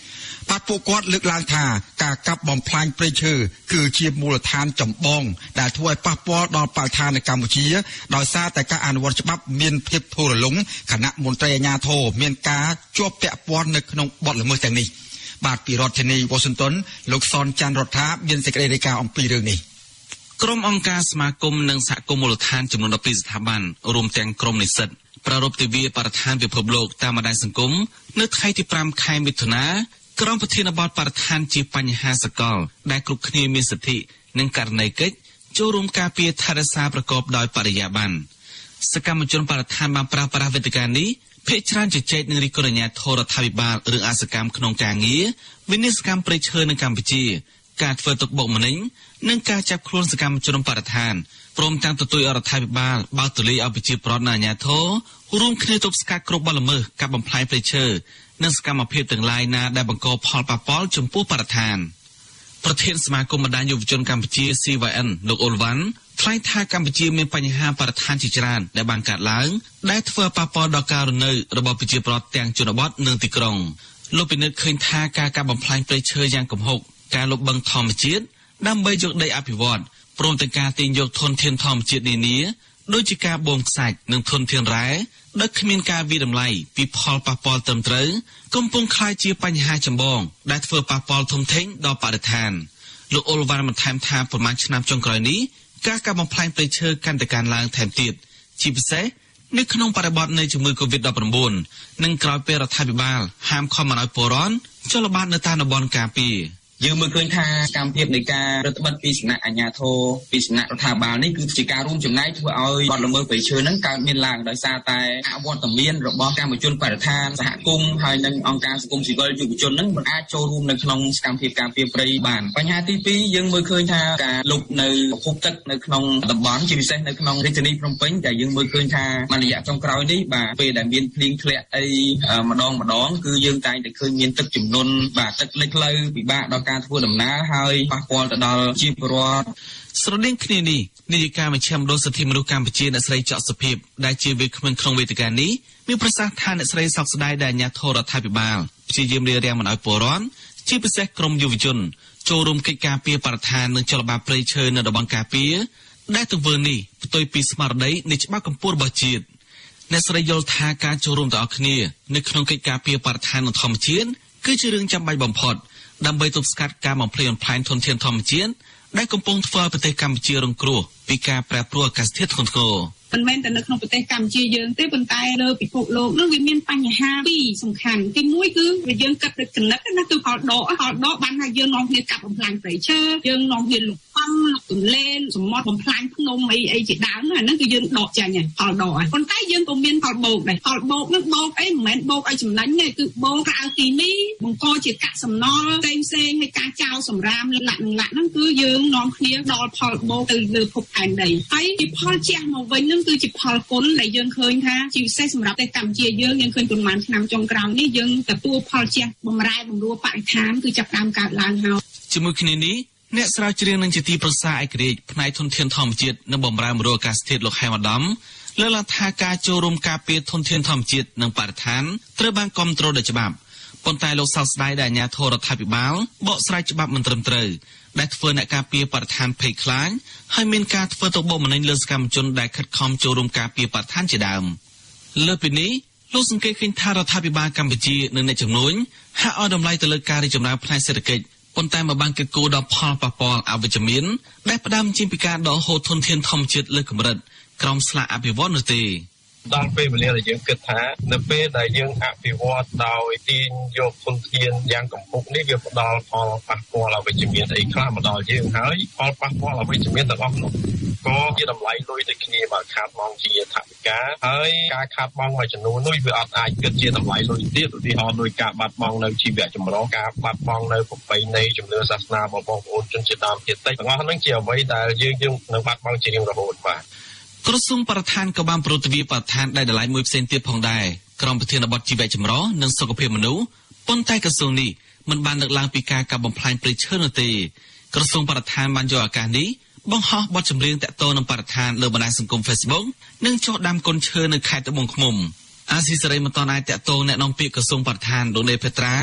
បាទពួកគាត់លើកឡើងថាការកាប់បំផ្លាញព្រៃឈើគឺជាមូលដ្ឋានចម្បងដែលធ្វើឲ្យប៉ះពាល់ដល់បរិស្ថាននៅកម្ពុជាដោយសារតែការអនុវត្តច្បាប់មានភាពធូររលុងគណៈមន្ត្រីអាជ្ញាធរមានការជាប់ពាក់ព័ន្ធនៅក្នុងបទល្មើសទាំងនេះបាទពីរដ្ឋធានីវ៉ាស៊ីនតោនលោកសនច័ន្ទរដ្ឋាមានសេចក្តីរាយការណ៍អំពីរឿងនេះក្រុមអង្គការសមាគមនិងសហគមន៍មូលដ្ឋានចំនួន12ស្ថាប័នរួមទាំងក្រុមនិស្សិតប្រារព្ធទិវាបរិស្ថានពិភពលោកតាមបណ្ដាញសង្គមនៅថ្ងៃទី5ខែមិថុនាក្រុមប្រធានបទបរិស្ថានជាបញ្ហាសកលដែលគ្រប់គ្នាមានសិទ្ធិនិងករណីកិច្ចចូលរួមការពារថែរក្សាប្រកបដោយបរិយាបន្នសកម្មជនបរិស្ថានបានប្រើប្រាស់វេទិកានេះភាគច្រើនជជែកនឹងរិះគន់អាជ្ញាធររដ្ឋាភិបាលរឿងអសកម្មក្នុងការងារវិនិស្សកម្មព្រៃឈើនៅកម្ពុជាការធ្វើទុកបុកម្នេញនិងការចាប់ខ្លួនសកម្មជនបរិស្ថានព្រមទាំងទទូចរដ្ឋាភិបាលបើកទូលាយឲ្យប្រជាពលរដ្ឋនិងអាជ្ញាធររួមគ្នាទប់ស្កាត់គ្រប់បទល្មើសកាប់បំផ្លាញព្រៃឈើនិងសកម្មភាពទាំងឡាយណាដែលបង្កផលប៉ះពាល់ចំពោះបរិស្ថានប្រធានសមាគមបណ្ដាញយុវជនកម្ពុជា CYN លោកអ៊ុលវ៉ាន់ថ្លែងថាកម្ពុជាមានបញ្ហាបរិស្ថានជាច្រើនដែលបានកើតឡើងដែលធ្វើប៉ះពាល់ដល់ការរស់នៅរបស់ប្រជាពលរដ្ឋទាំងជនបទនិងទីក្រុងលោកពិនិត្យឃើញថាការកាប់បំផ្លាញព្រៃឈើយ៉ាងគំហុកការលុបបង្ខំធម្មជាតិដើម្បីយកដីអភិវឌ្ឍព្រមទាំងការទាញយកធនធានធម្មជាតិនានាដូចជាការបូមខ្សាច់និងធនធានរ៉ែដែលគ្មានការវិតម្លៃពីផលប៉ះពាល់ត្រឹមត្រូវកំពុងក្លាយជាបញ្ហាចម្បងដែលធ្វើប៉ះពាល់ធំធេងដល់បរិស្ថានលោកអ៊ុលវ៉ាន់បន្ថែមថាប្រមាណឆ្នាំចុងក្រោយនេះការកាប់បំផ្លាញព្រៃឈើកាន់តែកើនឡើងថែមទៀតជាពិសេសនៅក្នុងបរិបទនៃជំងឺ Covid-19 និងក្រោយពេលរដ្ឋាភិបាលហាមឃាត់មិនឲ្យពលរដ្ឋចុះល្បាតនៅតាមតំបន់ការពារយើងមើលឃើញថាសកម្មភាពនៃការរដ្ឋបិទពីសំណាក់អាជ្ញាធរពីសំណាក់រដ្ឋាភិបាលនេះគឺជាការរួមចំណែកធ្វើឲ្យបទល្មើសព្រៃឈើហ្នឹងកើតមានឡើងដោយសារតែអវត្តមានរបស់កម្មជនបរិស្ថានសហគមន៍ហើយនិងអង្គការសង្គមស៊ីវិលយុវជនហ្នឹងមិនអាចចូលរួមនៅក្នុងសកម្មភាពការពារព្រៃបានបញ្ហាទី2យើងមើលឃើញថាការលុបនៅប្រភពទឹកនៅក្នុងតំបន់ជាពិសេសនៅក្នុងរាជធានីភ្នំពេញដែលយើងមើលឃើញថាមួយរយៈចុងក្រោយនេះបាទពេលដែលមានភ្លៀងធ្លាក់អីម្ដងគឺយើងតែងតែឃើញមានទឹកជំនន់បាទទឹកលិចផ្លូវពិបាកដល់ការធ្វើដំណើរហើយប៉ះពាល់ទៅដល់ជីវរដ្ឋស្រដៀងគ្នានេះនាយិកាមជ្ឈមណ្ឌលសិទ្ធិមនុស្សកម្ពុជាអ្នកស្រីច័កសុភីបដែលជាវាគ្មិនក្នុងវេទិកានេះមានប្រសាសន៍ថាអ្នកស្រីសោកស្ដាយដែលអាជ្ញាធររដ្ឋាភិបាលព្យាយាមរារាំងមិនឲ្យពលរដ្ឋជាពិសេសក្រុមយុវជនចូលរួមកិច្ចការពារបរិស្ថាននិងចលនាព្រៃឈើនៅតំបន់ការពារដែលទង្វើនេះផ្ទុយពីស្មារតីនៃច្បាប់កម្ពុជារបស់ជាតិអ្នកស្រីយល់ថាការចូលរួមទាំងអស់គ្នានៅក្នុងកិច្ចការពារបរិស្ថាននិងធម្មជាតិគឺជារឿងចាំបាច់បំផុតដើម្បីទប់ស្កាត់ការបំផ្លាញបំផ្លាញធនធានធម្មជាតិដែលកំពុងធ្វើឲ្យប្រទេសកម្ពុជារងគ្រោះពីការប្រែប្រួលអាកាសធាតុធ្ងន់ធ្ងរមិនមែនតែនៅក្នុងប្រទេសកម្ពុជាយើងទេប៉ុន្តែលើពិភពលោកនោះវាមានបញ្ហាពីរសំខាន់ទី1គឺយើងគិតទៅចំណិតណាគឺផលដកបានថាយើងនាំគ្នាកាប់បំផ្លាញព្រៃឈើយើងនាំគ្នាលុបបំលុបទន្លេសមុទ្របំផ្លាញភ្នំអីជាដើមអាហ្នឹងគឺយើងដកចាញ់ហើយផលដកហើយប៉ុន្តែយើងក៏មានផលបោកដែរផលបោកនឹងបោកអីមិនមែនបោកឲ្យចំណេញទេគឺបោកក្រៅពីនេះបង្កជាកាកសំណល់ផ្សេងហើយការចោលសម្រាមលាក់ហ្នឹងគឺយើងនាំគ្នាដល់ផលបោកទៅលើភពផែនដីហើយពីផលជះមកវិញហ្នឹងគឺជាផលគុណដែលយើងឃើញថាជាពិសេសសម្រាប់តែកម្ពុជាយើងឃើញប្រហែលឆ្នាំចុងក្រោយនេះយើងទទួលផលជះបំរែបំរួលបរិស្ថានគឺចាប់ផ្ដើមកើតឡើងហើយជាមួយគ្នានេះអ្នកស្រាវជ្រាវនឹងជាទីប្រឹក្សាឯករាជ្យផ្នែកធនធានធម្មជាតិនិងបម្រែបម្រួលអាកាសធាតុលោកហែមអាដាមលើកឡើងថាការចូលរួមការពារធនធានធម្មជាតិនិងបរិស្ថានត្រូវបានគាំទ្រដោយច្បាប់ប៉ុន្តែលោកសោកស្ដាយដែលអាជ្ញាធររដ្ឋាភិបាលបកស្រាយច្បាប់មិនត្រឹមត្រូវដែលធ្វើអ្នកការពារបរិស្ថានភ័យខ្លាចហើយមានការធ្វើទុកបុកម្នេញលើសកម្មជនដែលខិតខំចូលរួមការពារបរិស្ថានជាដើមលើពីនេះលោកសង្កេតឃើញថារដ្ឋាភិបាលកម្ពុជានិងអ្នកជំនួយហាក់ឲ្យតម្លៃទៅលើការរីកចម្រើនផ្នែកសេដ្ឋកិច្ចប៉ុន្តែមិនបានគិតគូរដល់ផលប៉ះពាល់អវិជ្ជមានដែលផ្ដើមចេញពីការដកហូតធនធានធម្មជាតិលើកម្រិតក្រោមស្លាកអភិវឌ្ឍន៍នោះទេដល់ពេលវេលាដែលយើងគិតថានៅពេលដែលយើងអភិវឌ្ឍដោយទាញយកធនធានយ៉ាងកំពុងនេះវាផ្ដល់ផលប៉ះពាល់អវិជ្ជមានអីខ្លះមកដល់យើងហើយផលប៉ះពាល់អវិជ្ជមានទាំងអស់នោះក៏ជាតម្លៃលុយដូចគ្នាបើខាតបង់ជាថវិកាហើយការខាតបង់មួយចំនួននោះវាអត់អាចគិតជាតម្លៃលុយទៀតឧទាហរណ៍ដោយការបាត់បង់នៅជីវៈចម្រុះការបាត់បង់នៅប្រពៃណីជំនឿសាសនារបស់បងប្អូនជនជាតិដើមភាគតិចទាំងអស់ហ្នឹងជាអ្វីដែលយើងនឹងបាត់បង់ជារៀងរហូតបាទក្រសួងបរិស្ថានក៏បានប្រតិវិបត្តិឋានដែលតម្លៃមួយផ្សេងទៀតផងដែរក្រុមប្រធានបទជីវៈចម្រុះនិងសុខភាពមនុស្សប៉ុន្តែក្រសួងនេះមិនបានលើកឡើងពីការកាប់បំផ្លាញព្រៃឈើនោះទេក្រសួងបរិស្ថានបានយកឱកាសនេះបង្ហោះបទចម្រៀងតាក់ទងនឹងបរិស្ថានលើបណ្ដាញសង្គម Facebook និងចុះដាំកូនឈើនៅខេត្តត្បូងឃ្មុំអាស៊ីសេរីមិនទាន់អាចតាក់ទងអ្នកនាំពាក្យក្រសួងបរិស្ថានលោកនេពេត្រា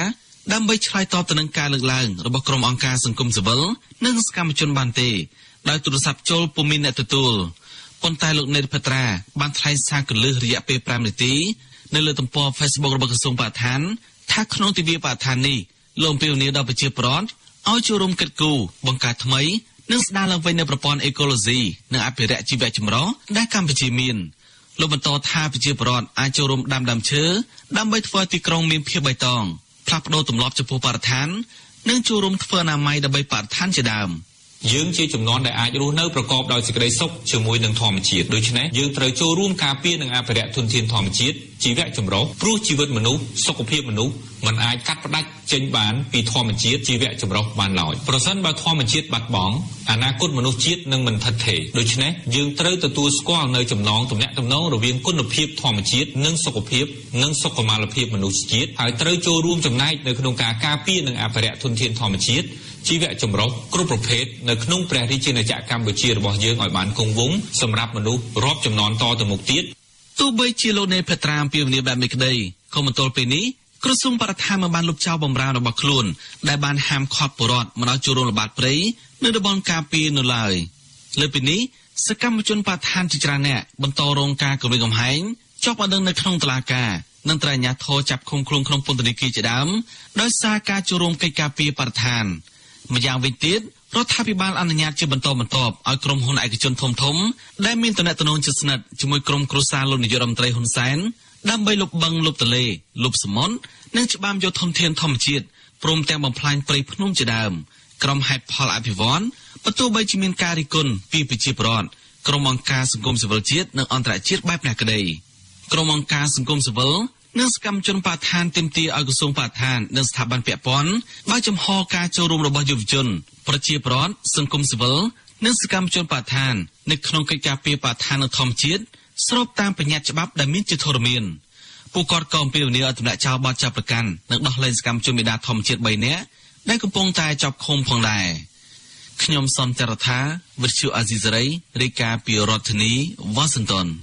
ដើម្បីឆ្លើយតបទៅនឹងការលើកឡើងរបស់ក្រុមអង្គការសង្គមស៊ីវិលនិងសកម្មជនបានទេដោយទូរស័ព្ទចូលពុំមានអ្នកទទួលប៉ុន្តែលោកនេតភត្រាបានថ្លែងសារកន្លឹះរយៈពេល5នាទីនៅលើទំព័រ Facebook របស់ក្រសួងបរិស្ថានថាក្នុងទិវាបរិស្ថាននេះលោកអំពាវនាវដល់ប្រជាពលរដ្ឋឲ្យចូលរួមកិត្តគូបង្កើតថ្មីនិងស្ដារឡើងវិញនូវប្រព័ន្ធអេកូឡូស៊ីនិងអភិរក្សជីវៈចម្រុះដែលកម្ពុជាមានលោកបន្តថាប្រជាពលរដ្ឋអាចចូលរួមដាំដើមឈើដើម្បីធ្វើទីក្រុងមានភាពបៃតងផ្លាស់ប្ដូរទម្លាប់ចំពោះបរិស្ថាននិងចូលរួមធ្វើអនាម័យដើម្បីបរិស្ថានជាដើមយើងជាជំនាន់ដែលអាចរស់នៅប្រកបដោយសេចក្តីសុខជាមួយនឹងធម្មជាតិដូច្នេះយើងត្រូវចូលរួមការពារនិងអភិរក្សធនធានធម្មជាតិជីវៈចម្រុះព្រោះជីវិតមនុស្សសុខភាពមនុស្សមិនអាចកាត់ផ្ដាច់ចេញបានពីធម្មជាតិជីវៈចម្រុះបានឡើយប្រសិនបើធម្មជាតិបាត់បង់អនាគតមនុស្សជាតិនឹងមិនថិតថេរដូច្នេះយើងត្រូវទទួលស្គាល់នៅចំណងទំនាក់ទំនងរវាងគុណភាពធម្មជាតិនិងសុខភាពនិងសុខុមាលភាពមនុស្សជាតិហើយត្រូវចូលរួមចំណែកនៅក្នុងការការពារនិងអភិរក្សធនធានធម្មជាតិជីវៈចម្រុះគ្រប់ប្រភេទនៅក្នុងព្រះរាជាណាចក្រកម្ពុជារបស់យើងឲ្យបានគង់វង្សសម្រាប់មនុស្សរាប់ចំនួនតទៅមុខទៀតទោះបីជាលោកនេភត្រាអំពាវនាវបែបនេះក្តីក៏មិនទល់ពេលនេះក្រសួងបរិស្ថានបានលុបចោលបម្រាមរបស់ខ្លួនដែលបានហាមឃាត់ពលរដ្ឋមិនឲ្យចូលរួមល្បាតព្រៃនៅតំបន់ការពារនៅឡើយលើពីនេះសកម្មជនបរិស្ថានជាច្រើនអ្នកបន្តរងការគំរាមកំហែងជាប់បណ្ដឹងនៅក្នុងតុលាការនិងត្រូវអាជ្ញាធរចាប់ឃុំខ្លួនក្នុងពន្ធនាគារជាដើមដោយសារការចូលរួមកិច្ចការពារបរិស្ថានម្យ៉ាងវិញទៀតរដ្ឋាភិបាលអនុញ្ញាតជាបន្តបន្ទាប់ឲ្យក្រុមហ៊ុនឯកជនធំៗដែលមានទំនាក់ទំនងជិតស្និទ្ធជាមួយក្រុមគ្រួសារលោកនាយករដ្ឋមន្ត្រីហ៊ុនសែនដើម្បីលុបបឹងលុបទន្លេលុបសមុទ្រនិងច្បាមយកធនធានធម្មជាតិព្រមទាំងបំផ្លាញព្រៃភ្នំជាដើមក្រុមហេតុផលអភិវឌ្ឍបើទោះបីជាមានការរិះគន់ពីប្រជាពលរដ្ឋក្រុមអង្គការសង្គមស៊ីវិលជាតិនិងអន្តរជាតិបែបណាក្តីក្រុមអង្គការសង្គមស៊ីវិលនិងសកម្មជនបរិស្ថានទាមទារឲ្យក្រសួងបរិស្ថាននិងស្ថាប័នពាក់ព័ន្ធបើចំហការចូលរួមរបស់យុវជនប្រជាពលរដ្ឋសង្គមស៊ីវិលនិងសកម្មជនបរិស្ថាននៅក្នុងកិច្ចការពារបរិស្ថាននិងធម្មជាតិស្របតាមបញ្ញត្តិច្បាប់ដែលមានជាធរមានពួកគាត់ក៏អំពាវនាវឲ្យទម្លាក់ចោលបទចាប់ប្រកាន់និងដោះលែងសកម្មជនមេដាធម្មជាតិ3នាក់ដែលកំពុងតែជាប់ឃុំផងដែរខ្ញុំសនចរថាវិទ្យុអាស៊ីសេរីរាយការណ៍ពីរដ្ឋធានីវ៉ាស៊ីនតោន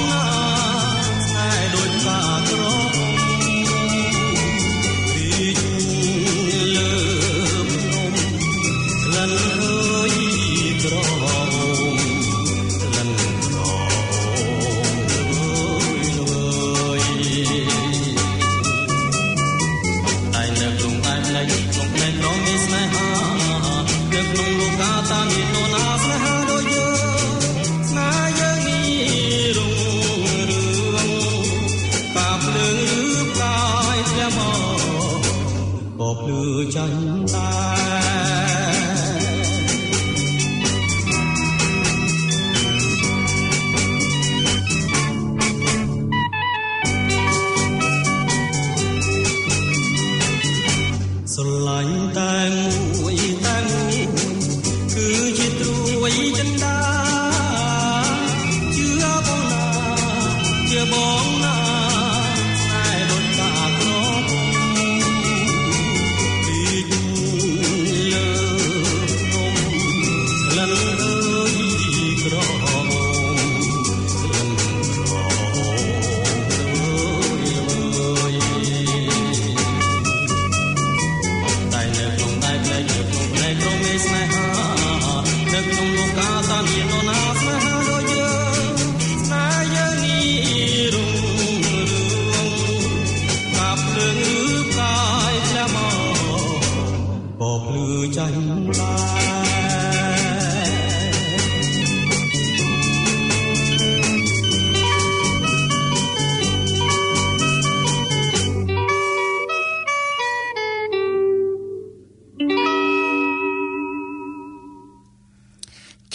Hãy subscribe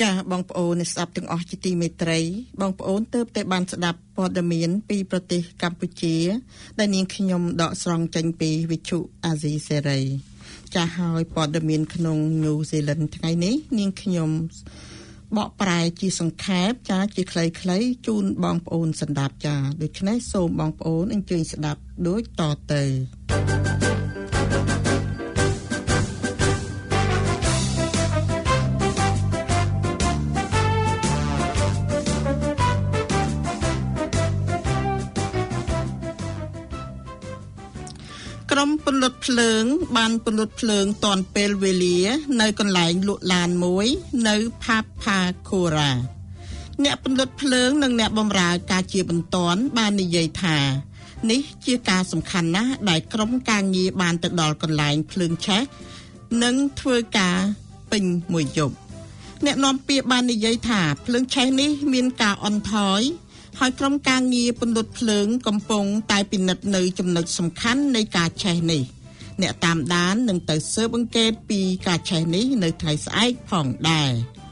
ចា៎បងប្អូនស្ដាប់ទាំងអស់ជាទីមេត្រីបងប្អូនទើបតែបានស្ដាប់ព័ត៌មានពីប្រទេសកម្ពុជាដែលនាងខ្ញុំដកស្រង់ចេញពីវិទ្យុអាស៊ីសេរីចា៎ហើយព័ត៌មានក្នុង New Zealand ថ្ងៃនេះនាងខ្ញុំបកប្រែជាសង្ខេបចា៎ជាខ្លីៗជូនបងប្អូនស្ដាប់ចា៎ដូច្នេះសូមបងប្អូនអញ្ជើញស្ដាប់ដូចតទៅក្រុមពន្លត់ភ្លើងបានពន្លត់ភ្លើងតាន់ពេលវេលានៅកន្លែងលក់ឡានមួយនៅផាផាខូរ៉ាអ្នកពន្លត់ភ្លើងនិងអ្នកបម្រើការជាបន្ទាន់បាននិយាយថានេះជាការសំខាន់ណាស់ដែលក្រុមការងារបានទៅដល់កន្លែងភ្លើងឆេះនិងធ្វើការពេញមួយយប់អ្នកនាំពាក្យបាននិយាយថាភ្លើងឆេះនេះមានការអន់ថយហើយក្រុមការងារពន្លត់ភ្លើងកំពុងតែពិនិត្យនៅចំណុចសំខាន់នៃការឆេះនេះអ្នកតាមដាននឹងទៅស៊ើបអង្កេតពីការឆេះនេះនៅថ្ងៃស្អែកផងដែរ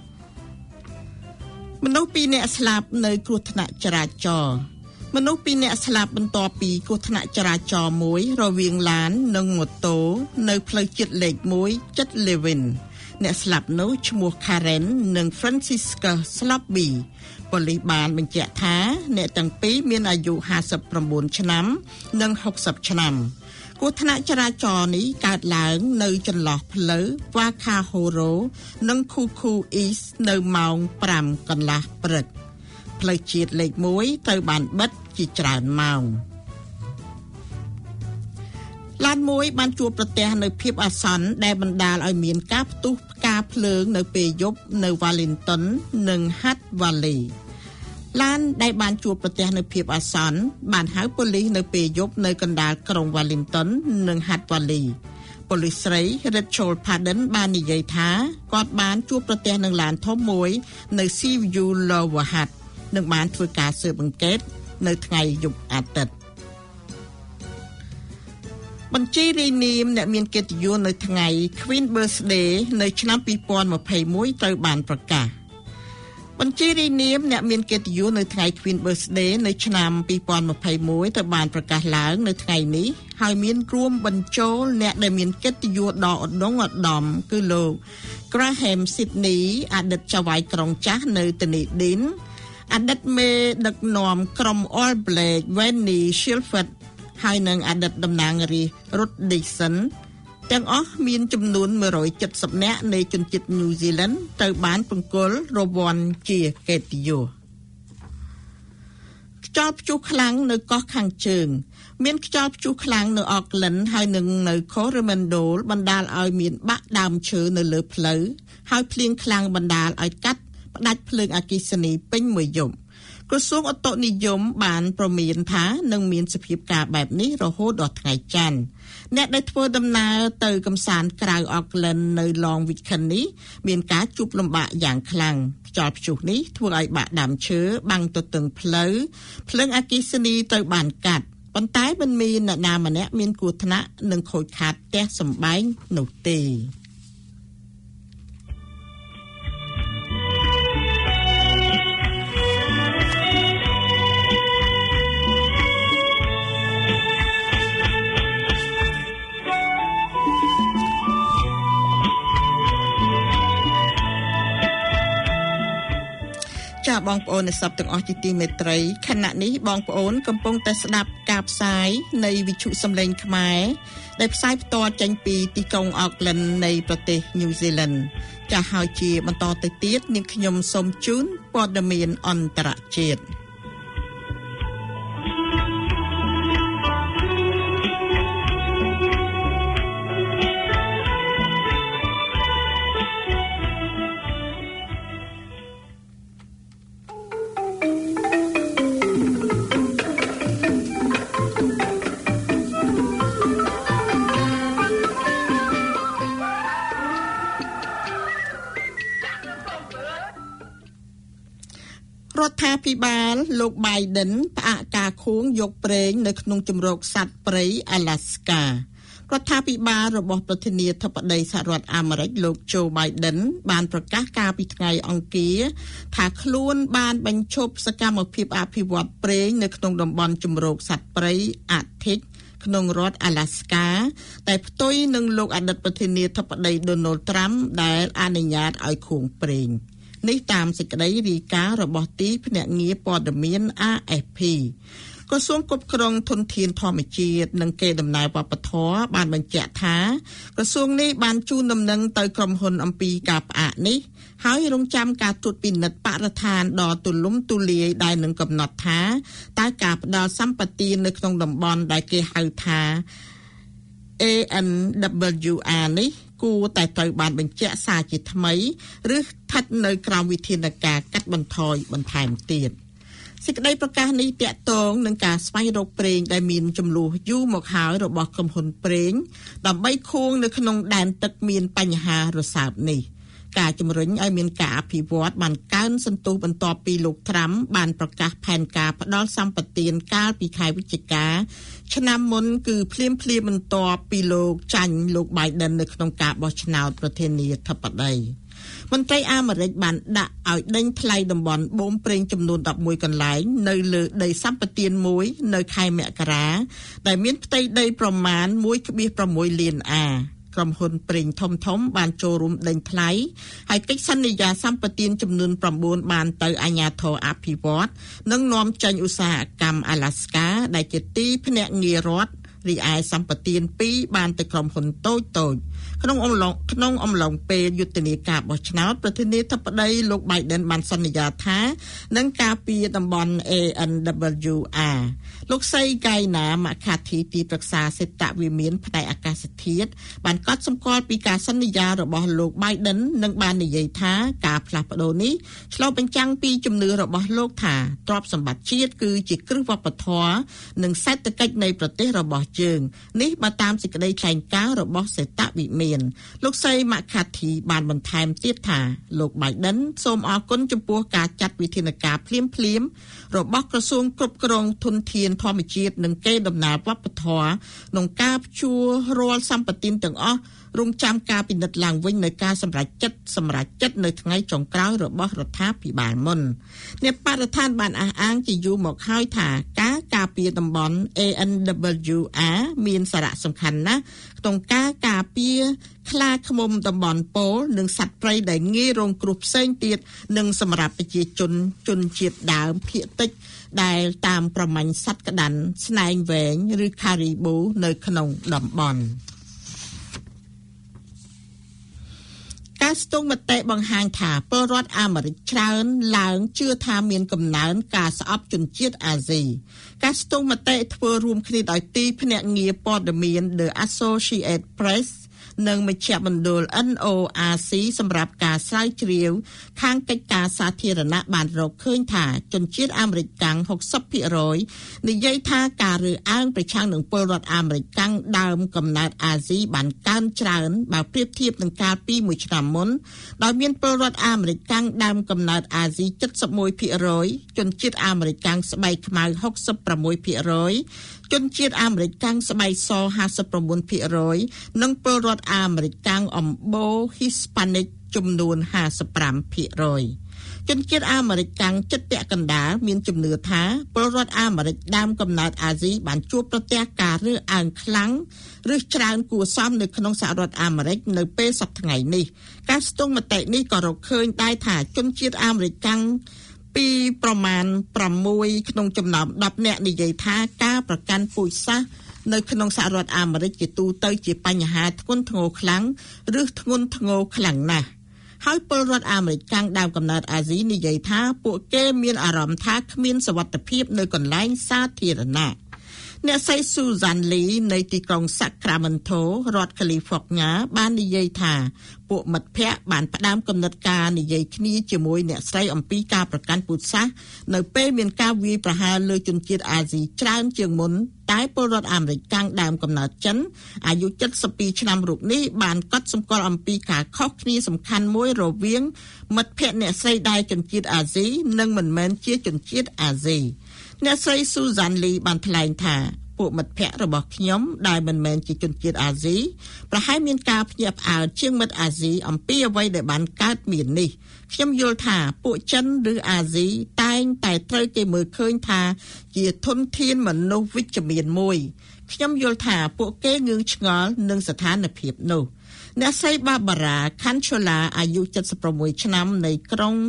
មនុស្ស2នាក់ស្លាប់នៅគ្រោះថ្នាក់ចរាចរណ៍មនុស្ស2នាក់ស្លាប់បន្ទាប់ពីគ្រោះថ្នាក់ចរាចរណ៍មួយរវាងឡាននិងម៉ូតូនៅផ្លូវជាតិលេខ1ជិត Levin អ្នកស្លាប់នោះឈ្មោះ Karen និង Francisca Slobbyប៉ូលីសបានបញ្ជាក់ថាអ្នកទាំងពីរមានអាយុ59ឆ្នាំនិង60ឆ្នាំគ្រោះថ្នាក់ចរាចរណ៍នេះកើតឡើងនៅចន្លោះផ្លូវ Wakahoro និង Kuku East នៅម៉ោង 5 កន្លះព្រឹកផ្លូវជាតិលេខ1ត្រូវបានបិទជាច្រើនម៉ោងឡានមួយបានជួបប្រទះនៅភាពអាសន្នដែលបណ្ដាលឲ្យមានការផ្ទុះផ្កាភ្លើងនៅពេលយប់នៅ Wellington និង Hutt Valley ឡានដែលបានជួបប្រទះនៅភាពអាសន្នបានហៅប៉ូលីសនៅពេលយប់នៅកណ្ដាលក្រុង Wellington និង Hutt Valley ប៉ូលីសស្រី Rachel Padden បាននិយាយថាគាត់បានជួបប្រទះនឹងឡានធំមួយនៅ Seaview Lower Hutt និងបានធ្វើការស៊ើបអង្កេតនៅថ្ងៃយប់អាទិត្យបញ្ជីរាយនាមអ្នកមានកិត្តិយសនៅថ្ងៃ Queen Birthday នៅឆ្នាំ2021ត្រូវបានប្រកាសបញ្ជីរាយនាមអ្នកមានកិត្តិយសនៅថ្ងៃ Queen Birthday នៅឆ្នាំ2021ត្រូវបានប្រកាសឡើងនៅថ្ងៃនេះហើយមានរួមបញ្ចូលអ្នកដែលមានកិត្តិយសដ៏ឧត្តមឧត្តមគឺលោក Graham Sydney អតីតចៅហ្វាយក្រុងចាស់នៅ Dunedin អតីតមេដឹកនាំក្រុម All Black Wendy Shilford ហើយនឹងអតីតតំណាងរាស្ត្រ Ruth Dixon ទាំងអស់មានចំនួន170នាក់នៃជនជាតិ New Zealand ត្រូវបានបង្គោលរង្វាន់ជាកិត្តិយសខ្យល់ព្យុះខ្លាំងនៅកោះខាងជើងមានខ្យល់ព្យុះខ្លាំងនៅ Auckland ហើយនឹងនៅ Coromandel បណ្ដាលឲ្យមានបាក់ដើមឈើនៅលើផ្លូវហើយភ្លៀងខ្លាំងបណ្ដាលឲ្យកាត់ផ្ដាច់ភ្លើងអគ្គិសនីពេញមួយយប់ក្រសួងឧតុនិយមបានប្រមានថានឹងមានសភាពការបែបនេះរហូតដល់ថ្ងៃច័ន្ទអ្នកដែលធ្វើដំណើរទៅកំសាន្តក្រៅ Auckland នៅ Long Weekend នេះមានការជួបលំបាកយ៉ាងខ្លាំងខ្យល់ព្យុះនេះធ្វើឲ្យបាក់ដើមឈើបាំងទទឹងផ្លូវភ្លើងអគ្គិសនីត្រូវបានកាត់ប៉ុន្តែមិនមានអ្នកណាម្នាក់មានគ្រោះថ្នាក់និងខូចខាតផ្ទះសម្បែងនោះទេបងប្អូនអ្នកស្ដាប់ទាំងអស់ជាទីមេត្រីខណៈនេះបងប្អូនកំពុងតែស្ដាប់ការផ្សាយនៃវិទ្យុសំឡេងខ្មែរដែលផ្សាយផ្ទាល់ចេញពីទីក្រុង Auckland នៃប្រទេស New Zealand ចាស់ហើយជាបន្តទៅទៀតនាងខ្ញុំសូមជូនព័ត៌មានអន្តរជាតិរដ្ឋាភិបាលលោក Biden ផ្អាកការឃុំយកប្រេងនៅក្នុងជម្រកសត្វព្រៃ Alaska រដ្ឋាភិបាលរបស់ប្រធានាធិបតីសហរដ្ឋអាមេរិកលោក Joe Biden បានប្រកាសកាលពីថ្ងៃអង្គារថាខ្លួនបានបញ្ឈប់សកម្មភាពអភិវឌ្ឍព្រៃនៅក្នុងតំបន់ជម្រកសត្វព្រៃ Arctic ក្នុងរដ្ឋ Alaska តែផ្ទុយនឹងលោកអតីតប្រធានាធិបតី Donald Trump ដែលអនុញ្ញាតឲ្យខួងព្រៃនេះតាមសេចក្តីរាយការណ៍របស់ទីភ្នាក់ងារព័ត៌មាន AFP ក្រសួងគ្រប់គ្រងធនធានធម្មជាតិនិងកេរដំណែលវប្បធម៌បានបញ្ជាក់ថាក្រសួងនេះបានជូនដំណឹងទៅក្រុមហ៊ុនអំពីការផ្អាកនេះហើយរងចាំការត្រួតពិនិត្យបរិស្ថានដ៏ទូលំទូលាយដែលនឹងកំណត់ថាតើការផ្ដល់សម្បត្តិនៅក្នុងតំបន់ដែលគេហៅថា ANWR នេះគួរតែត្រូវបានបញ្ជាក់សារជាថ្មីឬស្ថិតនៅក្រោមវិធានការកាត់បន្ថយបន្ថែមទៀតសេចក្តីប្រកាសនេះតាក់ទងនឹងការស្វែងរកប្រេងដែលមានចំនួនយូរមកហើយរបស់ក្រុមហ៊ុនប្រេងដើម្បីខួងនៅក្នុងដែនទឹកមានបញ្ហារសើបនេះការជំរុញឲ្យមានការអភិវឌ្ឍបានកើនសន្ទុះបន្ទាប់ពីលោកត្រាំបានប្រកាសផែនការផ្ដល់សម្បត្តិកាលពីខែវិច្ឆិកាឆ្នាំមុនគឺភ្លាមបន្ទាប់ពីលោកចាញ់លោក Biden នៅក្នុងការបោះឆ្នោតប្រធានាធិបតីមន្ត្រីអាមេរិកបានដាក់ឲ្យដេញថ្លៃតំបន់បូមប្រេងចំនួន11កន្លែងនៅលើដីសម្បត្តិមួយនៅខែមករាដែលមានផ្ទៃដីប្រមាណ 1.6 លានអាក្រុមហ៊ុនប្រេងធំបានចូលរួមដេញថ្លៃហើយកិច្ចសន្យាសម្បត្តិចំនួន9បានទៅអាជ្ញាធរអភិវឌ្ឍនិងនាំចេញឧស្សាហកម្ម Alaska ដែលជាទីភ្នាក់ងាររដ្ឋរីឯសម្បត្តិ2បានទៅក្រុមហ៊ុនតូចក្នុងអំឡុងពេលយុទ្ធនាការបោះឆ្នោតប្រធានាធិបតីលោក Biden បានសន្យាថានឹងការពារតំបន់ ANWR លោកសីកៃណាមខាធីទីប្រឹក្សាសេដ្ឋវិមានផ្នែកអាកាសធាតុបានកត់សម្គាល់ពីការសន្យារបស់លោក Biden និងបាននិយាយថាការផ្លាស់ប្ដូរនេះឆ្លុះបញ្ចាំងពីជំនឿរបស់លោកថាទ្រព្យសម្បត្តិជាតិគឺជាគ្រឹះវប្បធម៌និងសេដ្ឋកិច្ចនៃប្រទេសរបស់យើងនេះបើតាមសេចក្តីថ្លែងការណ៍របស់សេដ្ឋវិមានលោកសីម៉ាខាធីបានបន្ថែមទៀតថាលោក Biden សូមអរគុណចំពោះការចាត់វិធានការភ្លាមរបស់ក្រសួងគ្រប់គ្រងធនធានធម្មជាតិនិងកេរដំណែលវប្បធម៌ក្នុងការព្យួររាល់សម្បត្តិទាំងអស់រងចាំការពិនិត្យឡើងវិញនៅការសម្រេចចិត្តនៅថ្ងៃចុងក្រោយរបស់រដ្ឋាភិបាលមុនអ្នកបរិស្ថានបានអះអាងជាយូរមកហើយថាការពារតំបន់ ANWR មានសារៈសំខាន់ណាស់ក្នុងការពារខ្លាឃ្មុំតំបន់ប៉ូលនិងសត្វព្រៃដែលងាយរងគ្រោះផ្សេងទៀតនិងសម្រាប់ប្រជាជនជាតិដើមភាគតិចដែលតាមប្រមាញ់សត្វក្តាន់ស្នែងវែងឬខារីប៊ូនៅក្នុងតំបន់ការស្ទង់មតិបង្ហាញថាពលរដ្ឋអាមេរិកច្រើនឡើងជឿថាមានកំណើនការស្អប់ជនជាតិអាស៊ីការស្ទង់មតិធ្វើរួមគ្នាដោយទីភ្នាក់ងារព័ត៌មាន The Associated Press និងមជ្ឈមណ្ឌល NORC សម្រាប់ការស្រាវជ្រាវខាងកិច្ចការសាធារណៈបានរកឃើញថាជនជាតិអាមេរិកកាំង 60% និយាយថាការរើសអើងប្រឆាំងនឹងពលរដ្ឋអាមេរិកកាំងដើមកំណើតអាស៊ីបានកើនច្រើនបើប្រៀបធៀបនឹងកាលពីមួយឆ្នាំមុនដោយមានពលរដ្ឋអាមេរិកកាំងដើមកំណើតអាស៊ី 71% ជនជាតិអាមេរិកកាំងស្បែកខ្មៅ 66%ជនជាតិអាមេរិកកាំងស្បែកស 59% និងពលរដ្ឋអាមេរិកកាំងអំបូរ Hispanic ចំនួន 50%ជនជាតិអាមេរិកកាំងចិត្តពាក់កណ្ដាលមានជំនឿថាពលរដ្ឋអាមេរិកដើមកំណើតអាស៊ីបានជួបប្រទះការរើសអើងខ្លាំងឬច្រើនគួរសមនៅក្នុងសហរដ្ឋអាមេរិកនៅពេលសប្តាហ៍ថ្ងៃនេះការស្ទង់មតិនេះក៏រកឃើញដែរថាជនជាតិអាមេរិកកាំងពីប្រមាណ6ក្នុងចំណោម10នាក់និយាយថាការប្រកាន់ពូជសាសន៍នៅក្នុងសហរដ្ឋអាមេរិកជាទូទៅជាបញ្ហាធ្ងន់ធ្ងរខ្លាំងឬធ្ងន់ធ្ងរខ្លាំងណាស់ហើយពលរដ្ឋអាមេរិកកាំងដើមកំណើតអាស៊ីនិយាយថាពួកគេមានអារម្មណ៍ថាគ្មានសុវត្ថិភាពនៅកន្លែងសាធារណៈអ្នកស្រី Susan Lee នៃទីក្រុង Sacramento រដ្ឋ California បាននិយាយថាពួកមិត្តភ័ក្តិបានផ្ដើមកំណត់ការនិយាយគ្នាជាមួយអ្នកស្រីអំពីការប្រកាន់ពូជសាសន៍នៅពេលមានការវាយប្រហារលើជនជាតិអាស៊ីច្រើនជាងមុនតែពលរដ្ឋអាមេរិកកាំងដើមកំណើតចិនអាយុ72ឆ្នាំរូបនេះបានកត់សម្គាល់អំពីការខុសគ្នាសំខាន់មួយរវាងមិត្តភ័ក្តិអ្នកស្រីដែលជនជាតិអាស៊ីនិងមិនមែនជាជនជាតិអាស៊ីអ្នកស្រី Susan Lee បានថ្លែងថាពពួកមិត្តភ័ក្តិរបស់ខ្ញុំដែលមិនមែនជាជនជាតិអាស៊ីប្រហែលមានការភ្ញាក់ផ្អើលជាងមិត្តអាស៊ីអំពីអ្វីដែលបានកើតមាននេះខ្ញុំយល់ថាពួកចិនឬអាស៊ីតែងតែត្រូវគេមើលឃើញថាជាធនធានមនុស្សវិជ្ជមានមួយខ្ញុំយល់ថាពួកគេងឿងឆ្ងល់នឹងស្ថានភាពនោះអ្នកស្រី Barbara Canchola អាយុ76ឆ្នាំនៃក្រុង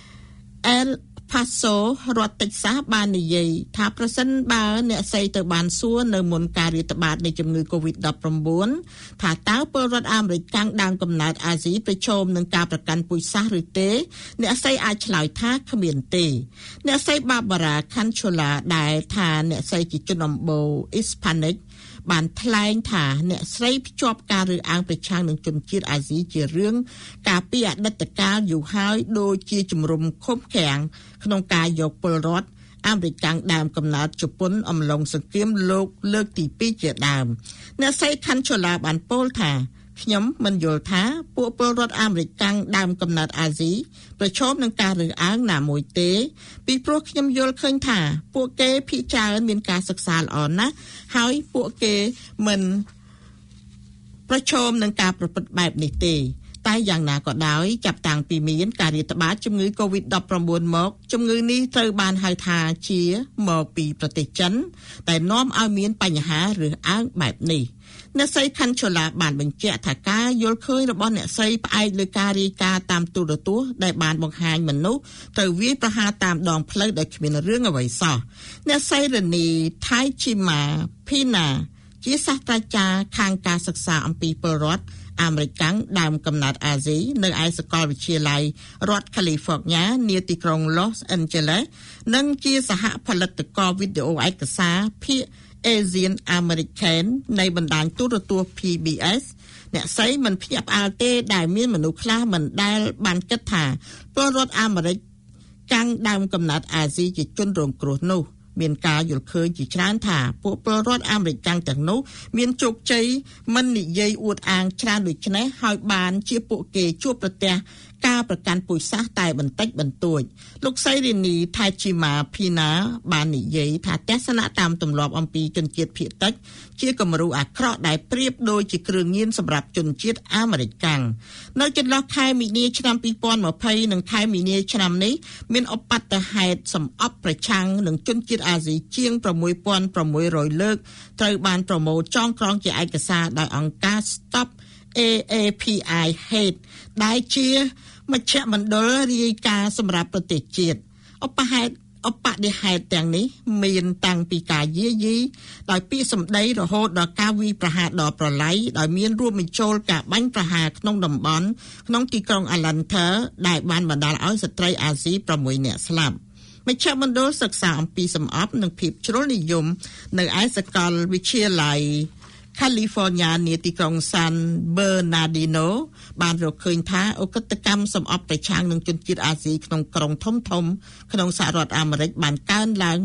El Paso រដ្ឋតិចសាសបាននិយាយថាប្រសិនបើអ្នកស្រីទៅបានសួរនៅមុនការរាតត្បាតនៃជំងឺ COVID-19 ថាតើពលរដ្ឋអាមេរិកកាំងដើមកំណើតអាស៊ីប្រឈមនឹងការប្រកាន់ពូជសាសន៍ឬទេអ្នកស្រីអាចឆ្លើយថាគ្មានទេអ្នកស្រី Barbara Canchola ដែលថាអ្នកស្រីជាជនអំបូរ Hispanic បានថ្លែងថាអ្នកស្រីភ្ជាប់ការរើសអើងប្រឆាំងនឹងជនជាតិអាស៊ីជារឿងការពីអតីតកាលយូរហើយដូចជាជំរុំឃុំឃាំងក្នុងការយកពលរដ្ឋអាមេរិកកាំងដើមកំណើតជប៉ុនអំឡុងសង្គ្រាមលោកលើកទី2ជាដើមអ្នកស្រី Canchola បានពោលថាខ្ញុំមិនយល់ថាពួកពលរដ្ឋអាមេរិកកាំងដើមកំណើតអាស៊ីប្រឈមនឹងការរើសអើងណាមួយទេពីព្រោះខ្ញុំយល់ឃើញថាពួកគេភាគច្រើនមានការសិក្សាល្អណាស់ហើយពួកគេមិនប្រឈមនឹងការប្រព្រឹត្តបែបនេះទេតែយ៉ាងណាក៏ដោយចាប់តាំងពីមានការរាតត្បាតជំងឺ COVID-19 មកជំងឺនេះត្រូវបានហៅថាជាមកពីប្រទេសចិនតែនាំឲ្យមានបញ្ហារើសអើងបែបនេះអ្នកស្រី Canchola បានបញ្ជាក់ថាការយល់ឃើញរបស់អ្នកស្រីផ្អែកលើការរាយការណ៍តាមទូរទស្សន៍ដែលបានបង្ហាញមនុស្សទៅវាយប្រហារតាមដងផ្លូវដោយគ្មានរឿងអ្វីសោះអ្នកស្រី Rani Taichima Pina ជាសាស្ត្រាចារ្យខាងការសិក្សាអំពីពលរដ្ឋអាមេរិកកាំងដើមកំណើតអាស៊ីនៅឯសាកលវិទ្យាល័យរដ្ឋ California នាទីក្រុង Los Angeles និងជាសហផលិតករវីដេអូឯកសារភាគAsian American នៃបណ្ដាញទូរទស្សន៍ PBS អ្នកស្រីមិនភ្ញាក់ផ្អើលទេដែលមានមនុស្សខ្លះមិនដែលបានគិតថាពលរដ្ឋអាមេរិកកាំងដើមកំណើតអាស៊ីជាជនរងគ្រោះនោះមានការយល់ឃើញជាច្រើនថាពួកពលរដ្ឋអាមេរិកកាំងទាំងនោះមានជោគជ័យមិននិយាយអួតអាងច្រើនដូច្នេះហើយបានជាពួកគេជួបប្រទះការប្រកាន់ពូជសាសន៍តែបន្តិចបន្តួចលោកស្រី Rani Taichima Pina បាននិយាយថាទស្សនៈតាមទម្លាប់អំពីជនជាតិភាគតិចជាគំរូអាក្រក់ដែលប្រៀបដូចជាគ្រឿងញៀនសម្រាប់ជនជាតិអាមេរិកកាំងនៅចន្លោះខែមីនាឆ្នាំ2020និងខែមីនាឆ្នាំនេះមានឧបទ្ទហេតុសម្អប់ប្រឆាំងនឹងជនជាតិអាស៊ីជាង 6,600 លើកត្រូវបានប្រមូលចងក្រងជាឯកសារដោយអង្គការ Stop AAPI Hate ដែលជាមជ្ឈមណ្ឌលរាយការណ៍សម្រាប់ប្រទេសជាតិឧបតិហេតុទាំងនេះមានតាំងពីការយាយីដោយពាក្យសម្ដីរហូតដល់ការវាយប្រហារដល់ប្រឡាយដោយមានរួមបញ្ចូលការបាញ់ប្រហារក្នុងតំបន់ក្នុងទីក្រុង Atlanta ដែលបានបណ្ដាលឲ្យស្ត្រីអាស៊ី6នាក់ស្លាប់មជ្ឈមណ្ឌលសិក្សាអំពីសម្អប់និងភាពជ្រុលនិយមនៅឯសាកលវិទ្យាល័យCalifornia នាទីក្រុង San Bernardino បានរកឃើញថាឧក្រិដ្ឋកម្មសម្អប់ប្រឆាំងនឹងជនជាតិអាស៊ីក្នុងក្រុងធំៗក្នុងសហរដ្ឋអាមេរិកបានកើនឡើង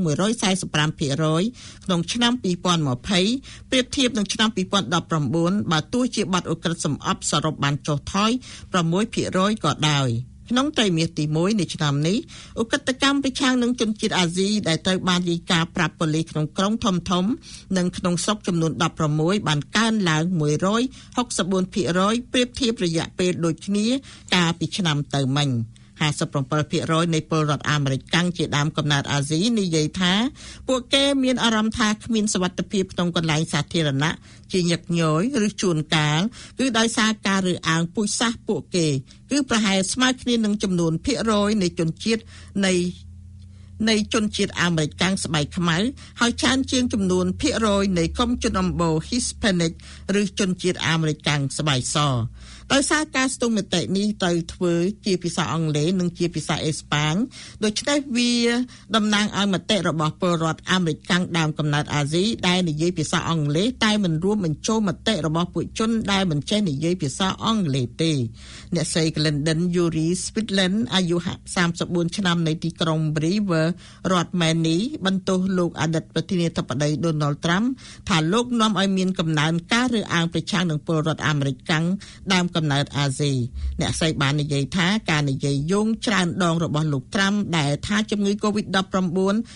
145% ក្នុងឆ្នាំ2020ប្រៀបធៀបនឹងឆ្នាំ2019បើទោះជាបាត់ឧក្រិដ្ឋសម្អប់សរុបបានចុះថយ 6% ក៏ដោយក្នុងត្រីមាសទី1នៃឆ្នាំនេះឧក្រិដ្ឋកម្មប្រឆាំងនឹងជនជាតិអាស៊ីដែលត្រូវបានរាយការណ៍ប្រាប់ប៉ូលីសក្នុងក្រុងធំៗនិងក្នុងស្រុកចំនួន16បានកើនឡើង 164% ប្រៀបធៀបរយៈពេលដូចគ្នាកាលពីឆ្នាំទៅមិញ57% នៃពលរដ្ឋអាមេរិកកាំងជាដើមកំណើតអាស៊ីនិយាយថាពួកគេមានអារម្មណ៍ថាគ្មានសុវត្ថិភាពក្នុងកន្លែងសាធារណៈជាញឹកញយឬជួនកាលគឺដោយសារការរើសអើងពូជសាសន៍ពួកគេគឺប្រហែលស្មើគ្នានឹងចំនួនភាគរយនៃជនជាតិនៃជនជាតិអាមេរិកកាំងស្បែកខ្មៅហើយច្រើនជាងចំនួនភាគរយនៃក្រុមជនអំបូរ Hispanic ឬជនជាតិអាមេរិកកាំងស្បែកសដោយសារការស្ទង់មតិនេះត្រូវធ្វើជាភាសាអង់គ្លេសនិងជាភាសាអេស្ប៉ាញដូច្នេះវាតំណាងឲ្យមតិរបស់ពលរដ្ឋអាមេរិកកាំងដើមកំណើតអាស៊ីដែលនិយាយភាសាអង់គ្លេសតែមិនរួមបញ្ចូលមតិរបស់ពួកជនដែលមិនចេះនិយាយភាសាអង់គ្លេសទេអ្នកស្រី Glendon Yuri Switland អាយុ34ឆ្នាំនៃទីក្រុង Brewer រដ្ឋ Maine បន្ទោសលោកអតីតប្រធានាធិបតី Donald Trump ថាលោកនាំឲ្យមានកំណើនការរើសអើងប្រឆាំងនឹងពលរដ្ឋអាមេរិកកាំងដើមកំណើតអាស៊ីអ្នកស្រីបាននិយាយថាការនិយាយយោងច្រើនដងរបស់លោកត្រាំដែលថាជំងឺ COVID-19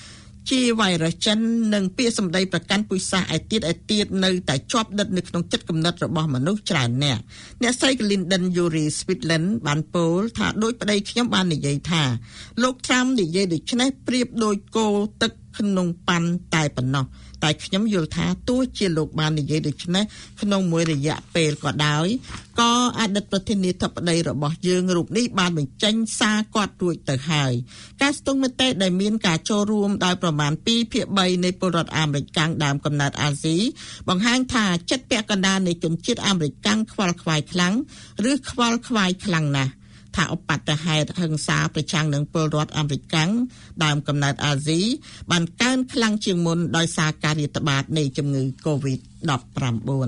ជាវ៉ៃរុសចិននិងពាក្យសម្ដីប្រកាន់ពូជសាសន៍ឯទៀតនៅតែជាប់ដិតនៅក្នុងចិត្តគំនិតរបស់មនុស្សច្រើនអ្នកស្រី Linden Yuri Switzerland បានពោលថាដោយប្តីខ្ញុំបាននិយាយថាលោក Trump និយាយដូច្នេះប្រៀបដូចគោទឹកក្នុងប៉ាន់តែប៉ុណ្ណោះតែខ្ញុំយល់ថាទោះជាលោកបាននិយាយដូច្នេះក្នុងមួយរយៈពេលក៏ដោយក៏អតីតប្រធានាធិបតីរបស់យើងរូបនេះបានបញ្ចេញសារគាត់រួចទៅហើយការស្ទង់មតិដែលមានការចូលរួមដោយប្រមាណ 2/3 នៃពលរដ្ឋអាមេរិកកាំងដើមកំណើតអាស៊ីបង្ហាញថាចិត្តពាក់កណ្ដាលនៃជនជាតិអាមេរិកកាំងខ្វល់ខ្វាយខ្លាំងឬខ្វល់ខ្វាយខ្លាំងណាស់ថាឧបទ្ទហេតុហិង្សាប្រឆាំងនឹងពលរដ្ឋអាមេរិកកាំងដើមកំណើតអាស៊ីបានកើនខ្លាំងជាងមុនដោយសារការរាតត្បាតនៃជំងឺ COVID-19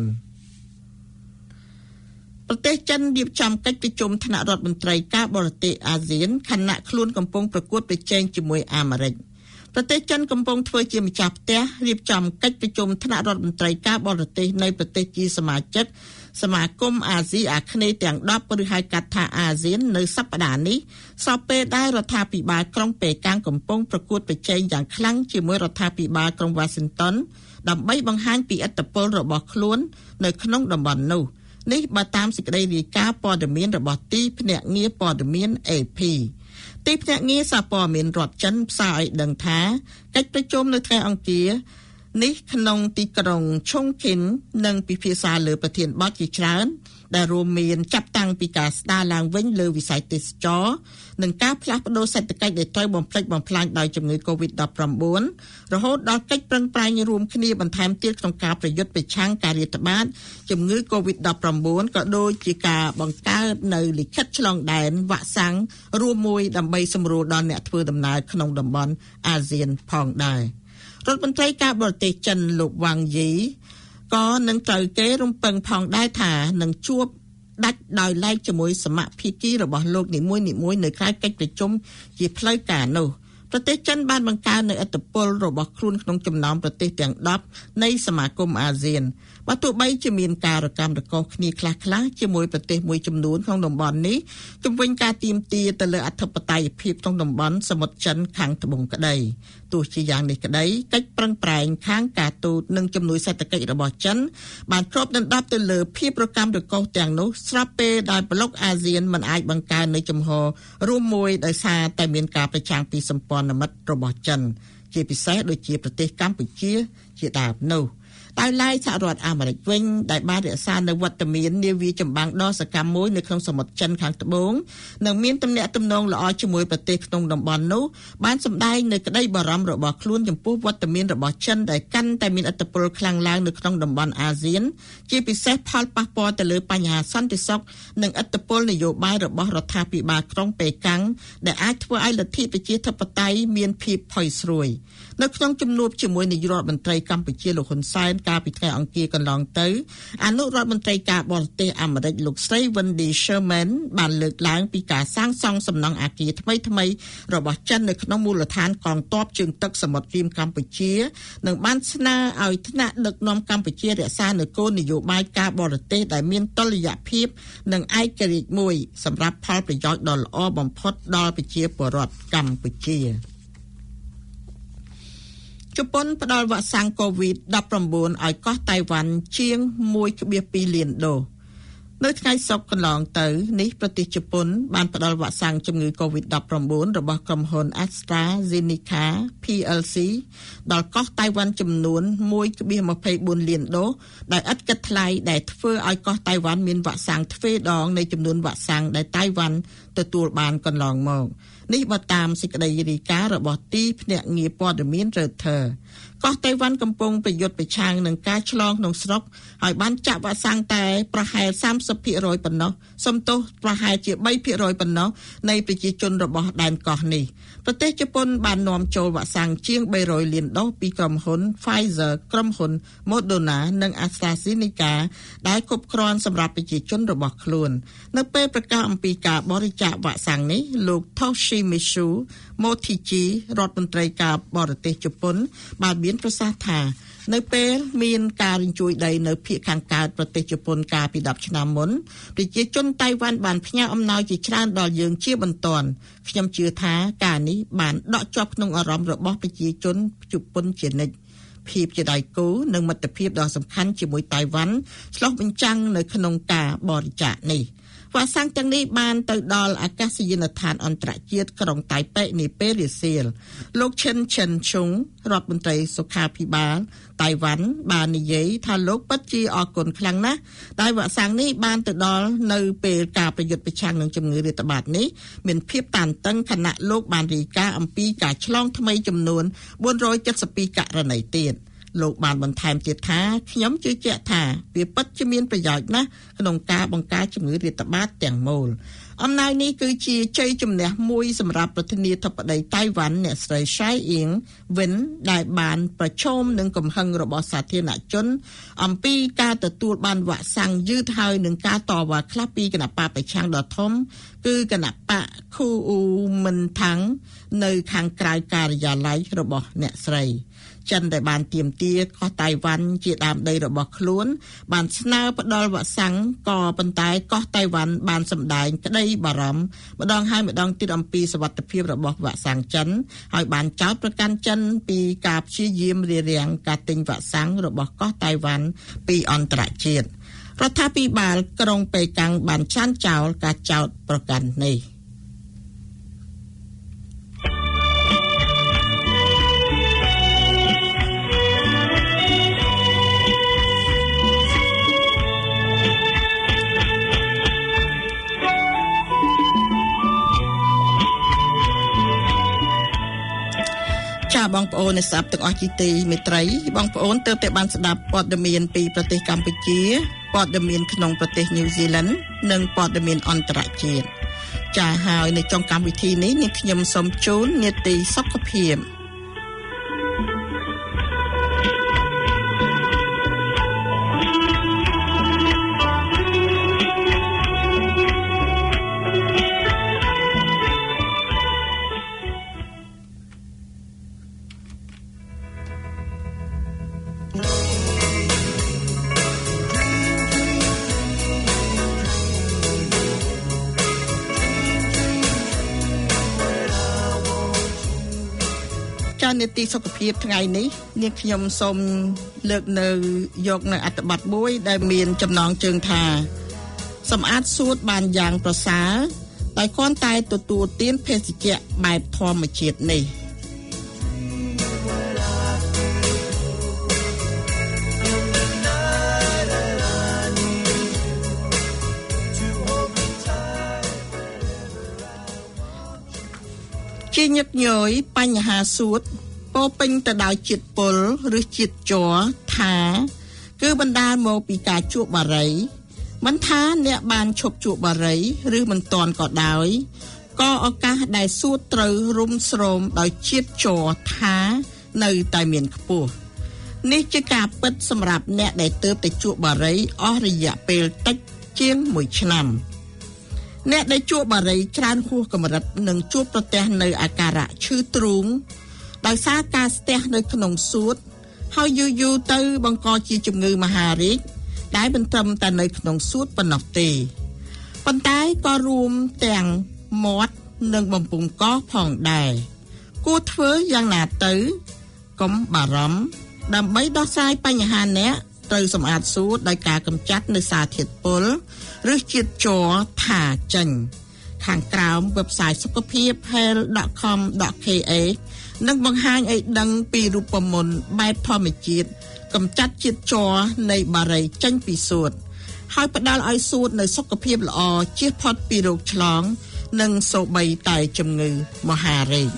ប្រទេសចិនរៀបចំកិច្ចប្រជុំថ្នាក់រដ្ឋមន្ត្រីការបរទេសអាស៊ានខណៈខ្លួនកំពុងប្រកួតប្រជែងជាមួយអាមេរិកប្រទេសចិនកំពុងធ្វើជាម្ចាស់ផ្ទះរៀបចំកិច្ចប្រជុំថ្នាក់រដ្ឋមន្ត្រីការបរទេសនៃប្រទេសជាសមាជិកសមាគមអាស៊ីអាគ្នេយ៍ទាំង10ឬហៅកាត់ថាអាស៊ាននៅសប្តាហ៍នេះស្របពេលដែលរដ្ឋាភិបាលក្រុងប៉េកាំងកំពុងប្រកួតប្រជែងយ៉ាងខ្លាំងជាមួយរដ្ឋាភិបាលក្រុង Washington ដើម្បីបង្ហាញពីឥទ្ធិពលរបស់ខ្លួននៅក្នុងតំបន់នោះនេះបើតាមសេចក្តីរាយការណ៍ព័ត៌មានរបស់ទីភ្នាក់ងារព័ត៌មាន AP ទីភ្នាក់ងារសារព័ត៌មានរដ្ឋចិនផ្សាយឲ្យដឹងថាកិច្ចប្រជុំនៅថ្ងៃអង្គារនេះក្នុងទីក្រុងឆុងឃិននឹងពិភាក្សាលើប្រធានបទជាច្រើនដែលរួមមានចាប់តាំងពីការស្ដារឡើងវិញលើវិស័យទេសចរណ៍និងការផ្លាស់ប្តូរសេដ្ឋកិច្ចដែលត្រូវបំផ្លិចបំផ្លាញដោយជំងឺ COVID-19 រហូតដល់កិច្ចប្រឹងប្រែងរួមគ្នាបន្ថែមទៀតក្នុងការប្រយុទ្ធប្រឆាំងការរាតត្បាតជំងឺ COVID-19 ក៏ដូចជាការបង្កើតនៅលិខិតឆ្លងដែនវ៉ាក់សាំងរួមមួយដើម្បីសម្រួលដល់អ្នកធ្វើដំណើរក្នុងតំបន់អាស៊ានផងដែររដ្ឋមន្ត្រីការបរទេសចិនលោកវ៉ាងយីក៏នឹងត្រូវគេរំពឹងផងដែរថានឹងជួបដាច់ដោយឡែកជាមួយសមាភិកីរបស់លោកនីមួយៗនៅក្រៅកិច្ចប្រជុំជាផ្លូវការនោះប្រទេសចិនបានបង្កើននូវឥទ្ធិពលរបស់ខ្លួនក្នុងចំណោមប្រទេសទាំង10នៃសមាគមអាស៊ានបើទោះបីជាមានការរកាំរកូសគ្នាខ្លះៗជាមួយប្រទេសមួយចំនួនក្នុងតំបន់នេះជំវិញការទាមទារទៅលើអធិបតេយ្យភាពក្នុងតំបន់សមុទ្រចិនខាងត្បូងក្តីទោះជាយ៉ាងនេះក្តីកិច្ចប្រឹងប្រែងខាងការទូតនិងជំនួយសេដ្ឋកិច្ចរបស់ចិនបានគ្របដណ្ដប់ទៅលើភាពរកាំរកូសទាំងនោះស្រាប់ពេលដែលប្លុកអាស៊ានមិនអាចបង្កើននៅចំហរួមមួយដោយសារតែមានការប្រឆាំងពីសម្ព័ន្ធមិត្តរបស់ចិនជាពិសេសដូចជាប្រទេសកម្ពុជាជាដើមនោះដោយឡែកសហរដ្ឋអាមេរិកវិញដែលបានរក្សានៅវត្តមាននាវាចម្បាំងដ៏សកម្មមួយនៅក្នុងសមុទ្រចិនខាងត្បូងនិងមានទំនាក់ទំនងល្អជាមួយប្រទេសក្នុងតំបន់នោះបានសម្ដែងនៅក្តីបារម្ភរបស់ខ្លួនចំពោះវត្តមានរបស់ចិនដែលកាន់តែមានឥទ្ធិពលខ្លាំងឡើងនៅក្នុងតំបន់អាស៊ានជាពិសេសផលប៉ះពាល់ទៅលើបញ្ហាសន្តិសុខនិងឥទ្ធិពលនយោបាយរបស់រដ្ឋាភិបាលក្រុងប៉េកាំងដែលអាចធ្វើឲ្យលទ្ធិប្រជាធិបតេយ្យមានភាពផុយស្រួយនៅក្នុងជំនួបជាមួយនាយករដ្ឋមន្ត្រីកម្ពុជាលោកហ៊ុនសែនកាលពីថ្ងៃអង្គារកន្លងទៅអនុរដ្ឋមន្ត្រីការបរទេសអាមេរិកលោកស្រី Wendy Sherman បានលើកឡើងពីការសាងសង់សំណង់អគារថ្មីៗរបស់ចិននៅក្នុងមូលដ្ឋានកងទ័ពជើងទឹកសមុទ្ររៀមកម្ពុជានិងបានស្នើឲ្យថ្នាក់ដឹកនាំកម្ពុជារក្សានូវគោលនយោបាយការបរទេសដែលមានតុល្យភាពនិងឯករាជ្យមួយសម្រាប់ផលប្រយោជន៍ដ៏ល្អបំផុតដល់ប្រជាពលរដ្ឋកម្ពុជាជប៉ុនផ្ដល់វ៉ាក់សាំង COVID-19 ឲ្យកោះតៃវ៉ាន់ជាង 1.2 លានដូសនៅថ្ងៃសុក្រកន្លងទៅនេះប្រទេសជប៉ុនបានផ្ដល់វ៉ាក់សាំងជំងឺ COVID-19 របស់ក្រុមហ៊ុន AstraZeneca PLC ដល់កោះតៃវ៉ាន់ចំនួន 1.24 លានដូសដោយឥតគិតថ្លៃដែលធ្វើឲ្យកោះតៃវ៉ាន់មានវ៉ាក់សាំងទ្វេដងនៃចំនួនវ៉ាក់សាំងដែលតៃវ៉ាន់ទទួលបានកន្លងមកនេះបើតាមសេចក្តីរាយការណ៍របស់ទីភ្នាក់ងារព័ត៌មាន Reuters កោះតៃវ៉ាន់កំពុងប្រយុទ្ធប្រឆាំងនឹងការឆ្លងក្នុងស្រុកហើយបានចាក់វ៉ាក់សាំងតែប្រហែល 30% ប៉ុណ្ណោះសំទោសប្រហែលជា 3% ប៉ុណ្ណោះនៃប្រជាជនរបស់ដែនកោះនេះប្រទេសជប៉ុនបាននាំចូលវ៉ាក់សាំងជាង 300 លានដូសពីក្រុមហ៊ុន Pfizer ក្រុមហ៊ុន Moderna និង AstraZeneca ដែលគ្រប់គ្រាន់សម្រាប់ប្រជាជនរបស់ខ្លួននៅពេលប្រកាសអំពីការបរិច្ចាគវ៉ាក់សាំងនេះលោក Toshio Toshimitsu Motegi រដ្ឋមន្ត្រីការបរទេសជប៉ុនបានមានប្រសាសន៍ថានៅពេលមានការរញ្ជួយដីនៅភាគខាងកើតប្រទេសជប៉ុនកាលពី10ឆ្នាំមុនប្រជាជនតៃវ៉ាន់បានផ្ញើអំណោយជាច្រើនដល់យើងជាបន្ទាន់ខ្ញុំជឿថាការនេះបានដកជាប់ក្នុងអារម្មណ៍របស់ប្រជាជនជប៉ុនជានិច្ចភាពជាដៃគូនិងមិត្តភាពដ៏សំខាន់ជាមួយតៃវ៉ាន់ឆ្លុះបញ្ចាំងនៅក្នុងការបរិច្ចាគនេះវ៉ាក់សាំងទាំងនេះបានទៅដល់អាកាសយានដ្ឋានអន្តរជាតិក្រុងតៃប៉េនាពេលរសៀលលោកឈិនឈិនឈុងរដ្ឋមន្ត្រីសុខាភិបាលតៃវ៉ាន់បាននិយាយថាលោកពិតជាអរគុណខ្លាំងណាស់ដែលវ៉ាក់សាំងនេះបានទៅដល់នៅពេលការប្រយុទ្ធប្រឆាំងនឹងជំងឺរាតត្បាតនេះមានភាពតានតឹងខណៈលោកបានរាយការណ៍អំពីការឆ្លងថ្មីចំនួន472ករណីទៀតលោកបានបន្ថែមទៀតថាខ្ញុំជឿជាក់ថាវាពិតជាមានប្រយោជន៍ណាស់ក្នុងការបង្ការជំងឺរាតត្បាតទាំងមូលអំណោយនេះគឺជាជ័យជំនះមួយសម្រាប់ប្រធានាធិបតីតៃវ៉ាន់អ្នកស្រី Tsai Ing-wen ដែលបានប្រឈមនឹងកំហឹងរបស់សាធារណជនអំពីការទទួលបានវ៉ាក់សាំងយឺតហើយនឹងការតវ៉ាខ្លះពីគណៈបកប្រឆាំងដ៏ធំគឺគណៈបក Kuomintang នៅខាងក្រៅការិយាល័យរបស់អ្នកស្រីចិនដែលបានទាមទារកោះតៃវ៉ាន់ជាដើមដីរបស់ខ្លួនបានស្នើផ្ដល់វ៉ាក់សាំងក៏ប៉ុន្តែកោះតៃវ៉ាន់បានសម្ដែងក្តីបារម្ភម្ដងហើយម្ដងទៀតអំពីសុវត្ថិភាពរបស់វ៉ាក់សាំងចិនហើយបានចោទប្រកាន់ចិនពីការព្យាយាមរារាំងការទិញវ៉ាក់សាំងរបស់កោះតៃវ៉ាន់ពីអន្តរជាតិរដ្ឋាភិបាលក្រុងប៉េកាំងបានចានចោលការចោទប្រកាន់នេះបងប្អូនអ្នកស្ដាប់ទាំងអស់ជាទីមេត្រីបងប្អូនទើបតែបានស្ដាប់ព័ត៌មានពីប្រទេសកម្ពុជាព័ត៌មានក្នុងប្រទេសញូហ្សេឡង់និងព័ត៌មានអន្តរជាតិចាហើយនៅចុងកម្មវិធីនេះនាងខ្ញុំសូមជូននីតិសុខភាពនីតិសុខភាពថ្ងៃនេះនាងខ្ញុំសូមលើកយកនៅអត្ថបទមួយដែលមានចំណងជើងថាសម្អាតសួតបានយ៉ាងប្រសើរដោយគ្រាន់តែទទួលទានភេសជ្ជៈបែបធម្មជាតិនេះជាញឹកញយបញ្ហាសួតពោពេញទៅដោយជាតិពុលឬជាតិជ័រថាគឺបណ្ដាលមកពីការជក់បារីមិនថាអ្នកបានឈប់ជក់បារីឬមិនទាន់ក៏ដោយក៏ឱកាសដែលសួតត្រូវរុំស្រោមដោយជាតិជ័រថានៅតែមានខ្ពស់នេះជាការពិតសម្រាប់អ្នកដែលទើបតែជក់បារីអស់រយៈពេលតិចជាង1ឆ្នាំអ្នកដែលជក់បារីច្រើនហួសកម្រិតនឹងជួបប្រទះនៅអាការៈឈឺទ្រូងដោយសារការស្ទះនៅក្នុងសួតហើយយូរទៅបង្កជាជំងឺមហារីកដែលមិនត្រឹមតែនៅក្នុងសួតប៉ុណ្ណោះទេប៉ុន្តែក៏រួមទាំងមាត់និងបំពង់កផងដែរគួរធ្វើយ៉ាងណាទៅកុំបារម្ភដើម្បីដោះស្រាយបញ្ហានេះត្រូវសម្អាតសួតដោយការកម្ចាត់នៅសារធាតុពុលឬជាតិជ័រថាចេញខាងក្រោម website សុខភាព health.com.kh នឹងបង្ហាញឲ្យដឹងពីរូបមន្តបែបធម្មជាតិកម្ចាត់ជាតិជ័រនៃបារីចេញពីសួតហើយផ្ដល់ឲ្យសួតនៅសុខភាពល្អជៀសផុតពីរោគឆ្លងនិងសូម្បីតែជំងឺមហារីក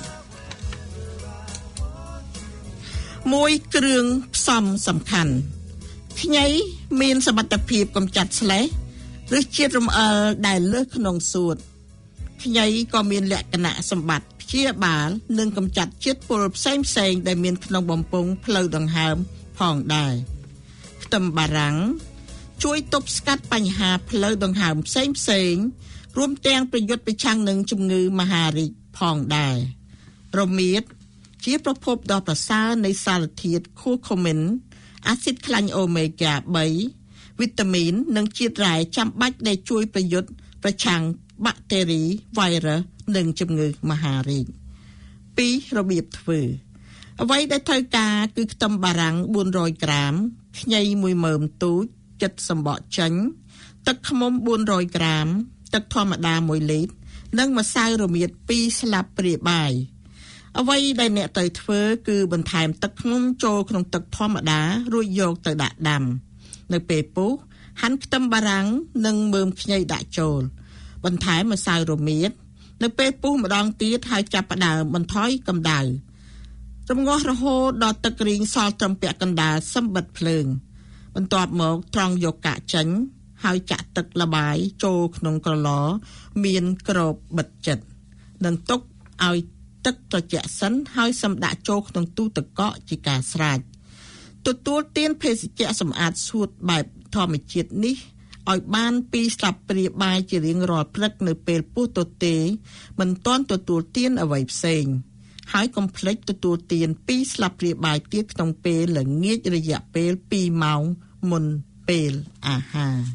មួយគ្រឿងផ្សំសំខាន់ខ្ញីមានសមត្ថភាពកម្ចាត់ស្លេសឬជាតិរំអិលដែលលើសក្នុងសួតខ្ញីក៏មានលក្ខណៈសម្បត្តិព្យាបាលនិងកម្ចាត់ជាតិពុលផ្សេងៗដែលមានក្នុងបំពង់ផ្លូវដង្ហើមផងដែរខ្ទឹមបារាំងជួយទប់ស្កាត់បញ្ហាផ្លូវដង្ហើមផ្សេងៗរួមទាំងប្រយុទ្ធប្រឆាំងនឹងជំងឺមហារីកផផងដែររមៀតជាប្រភពដ៏ប្រសើរនៃសារធាតុ curcumin អាស៊ីតខ្លាញ់អូមេហ្គា 3 វីតាមីននិងជាតិរ៉ែចាំបាច់ដែលជួយប្រយុទ្ធប្រឆាំងបាក់តេរី វីរុសនិងជំងឺមហារីក 2. របៀបធ្វើអ្វីដែលត្រូវការគឺខ្ទឹមបារាំង400ក្រាមខ្ញី1មើមទូចចិតសំបកចាញ់ទឹកឃ្មុំ400ក្រាមទឹកធម្មតា1លីត្រនិងម្សៅរមៀត2ស្លាបព្រាបាយអ្វីដែលអ្នកត្រូវធ្វើគឺបន្ថែមទឹកឃ្មុំចូលក្នុងទឹកធម្មតារួចយកទៅដាក់ដាំនៅពេលពុះហាន់ខ្ទឹមបារាំងនិងមើមខ្ញីដាក់ចូលបន្ថែមម្សៅរមៀតនៅពេលពុះម្ដងទៀតហើយចាប់ផ្ដើមបន្ថយកម្ដៅរំងាស់រហូតដល់ទឹករីងសល់ត្រឹមពាក់កណ្ដាលសឹមបិទភ្លើងបន្ទាប់មកត្រងយកកាកចេញហើយចាក់ទឹកល្បាយចូលក្នុងក្រឡមានក្របបិទជិតនិងទុកឲ្យទឹកត្រជាក់សិនហើយសឹមដាក់ចូលក្នុងទូទឹកកកជាការស្រេចទទួលទានភេសជ្ជៈសម្អាតសួតបែបធម្មជាតិនេះឲ្យបាន2ស្លាបព្រាបាយជារៀងរាល់ព្រឹកនៅពេលពុះទទេមិនទាន់ទទួលទានអ្វីផ្សេងហើយកុំភ្លេចទទួលទាន2ស្លាបព្រាបាយទៀតក្នុងពេលល្ងាចរយៈពេល2ម៉ោងមុនពេលអាហារ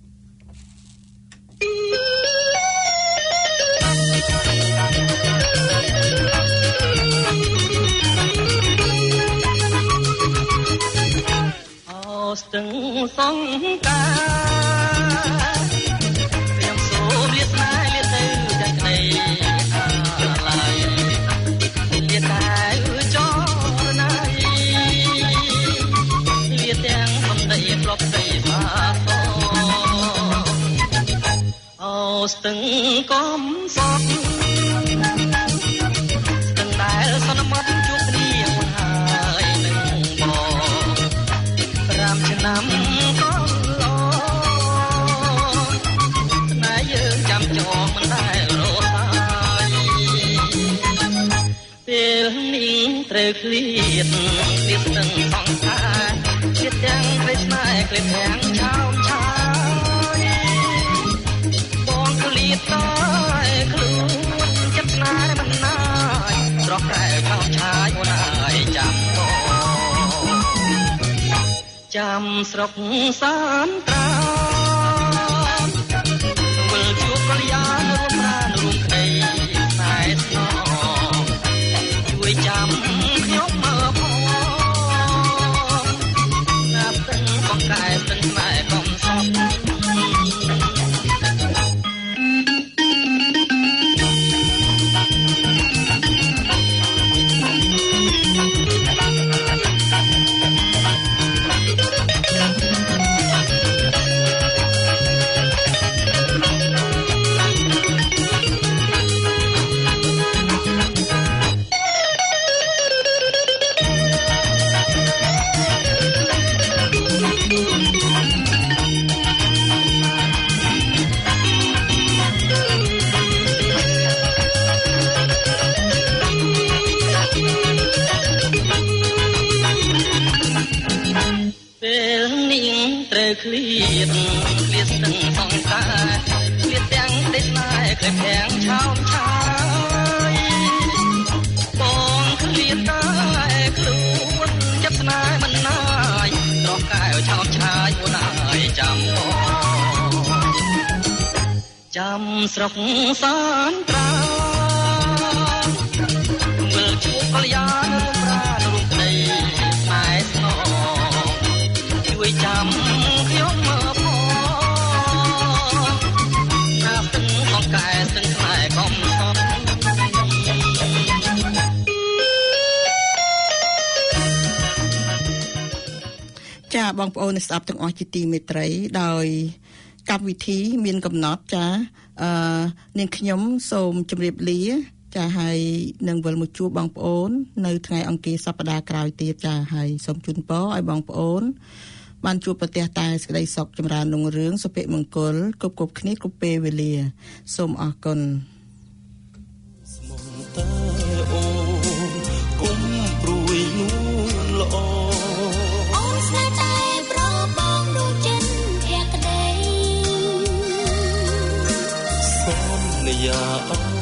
ស្ទឹងសងកាខ្ញុំសូមលាស្នេហ៍លាទៅទាំងក្តីអាឡ័យលាតែចរណៃលាទាំងសំដីប្លប់ស្ដីសាសអូស្ទឹងកំសត់ស្ទឹងដែលសន្មត់ជួបគ្នាមុនហើយនឹង5ឆ្នាំកន្លងស្នេហ៍យើងចាំចងមិនដែលរសាយពេលនេះត្រូវឃ្លាតស្ទឹងសងខាជាតិទាំងព្រៃស្នេហ៍ក្លេបទាំងឆោមឆាយបងឃ្លាតតែខ្លួនចិត្តស្នេហ៍មិនណាយស្រស់តែឆោមឆាយអូនអើយចាំចាំស្រុកសានត្រាវិលជួបកល្យានរួមប្រានរួមក្តីខ្សែស្នងជួយចាំខ្ញុំមើលផងណាប់ទឹកបង្កែទឹកស្នេហ៍កំសត់ឃ្លាតស្ទឹងសងកាឃ្លាតទាំងទេស្នេហ៍ក្លែបទាំងឆោមឆាយបងឃ្លាតតែខ្លួនចិត្តស្នេហ៍មិនណាយត្រកកែវឆោមឆាយអូនអើយចាំបងចាំស្រុកសានត្រាវិលជួបកល្យានរួមប្រានរួមក្តីស្នេហ៍ស្នងជួយចាំខ្ញុំមើលផងណាប់ទឹកបង្កែទឹកខ្លែកំសត់ចាបងប្អូនស្ដាប់ទាំងអស់ជាទីមេត្រីដោយកម្មវិធីមានកំណត់ចានាងខ្ញុំសូមជម្រាបលាចាហើយនឹងវិលមកជួបបងប្អូននៅថ្ងៃអង្គារសប្តាហ៍ក្រោយទៀតចាហើយសូមជូនពរឲ្យបងប្អូនបានជួបប្រទះតែសេចក្តីសុខចម្រើនរុងរឿងសុភមង្គលគ្រប់គ្នាគ្រប់ពេលវេលាសូមអរគុណស្មុំតែអូនគុំព្រួយនួនល្អអូនស្នេហ៍តែប្របងដូចចិនភក្តីសន្យា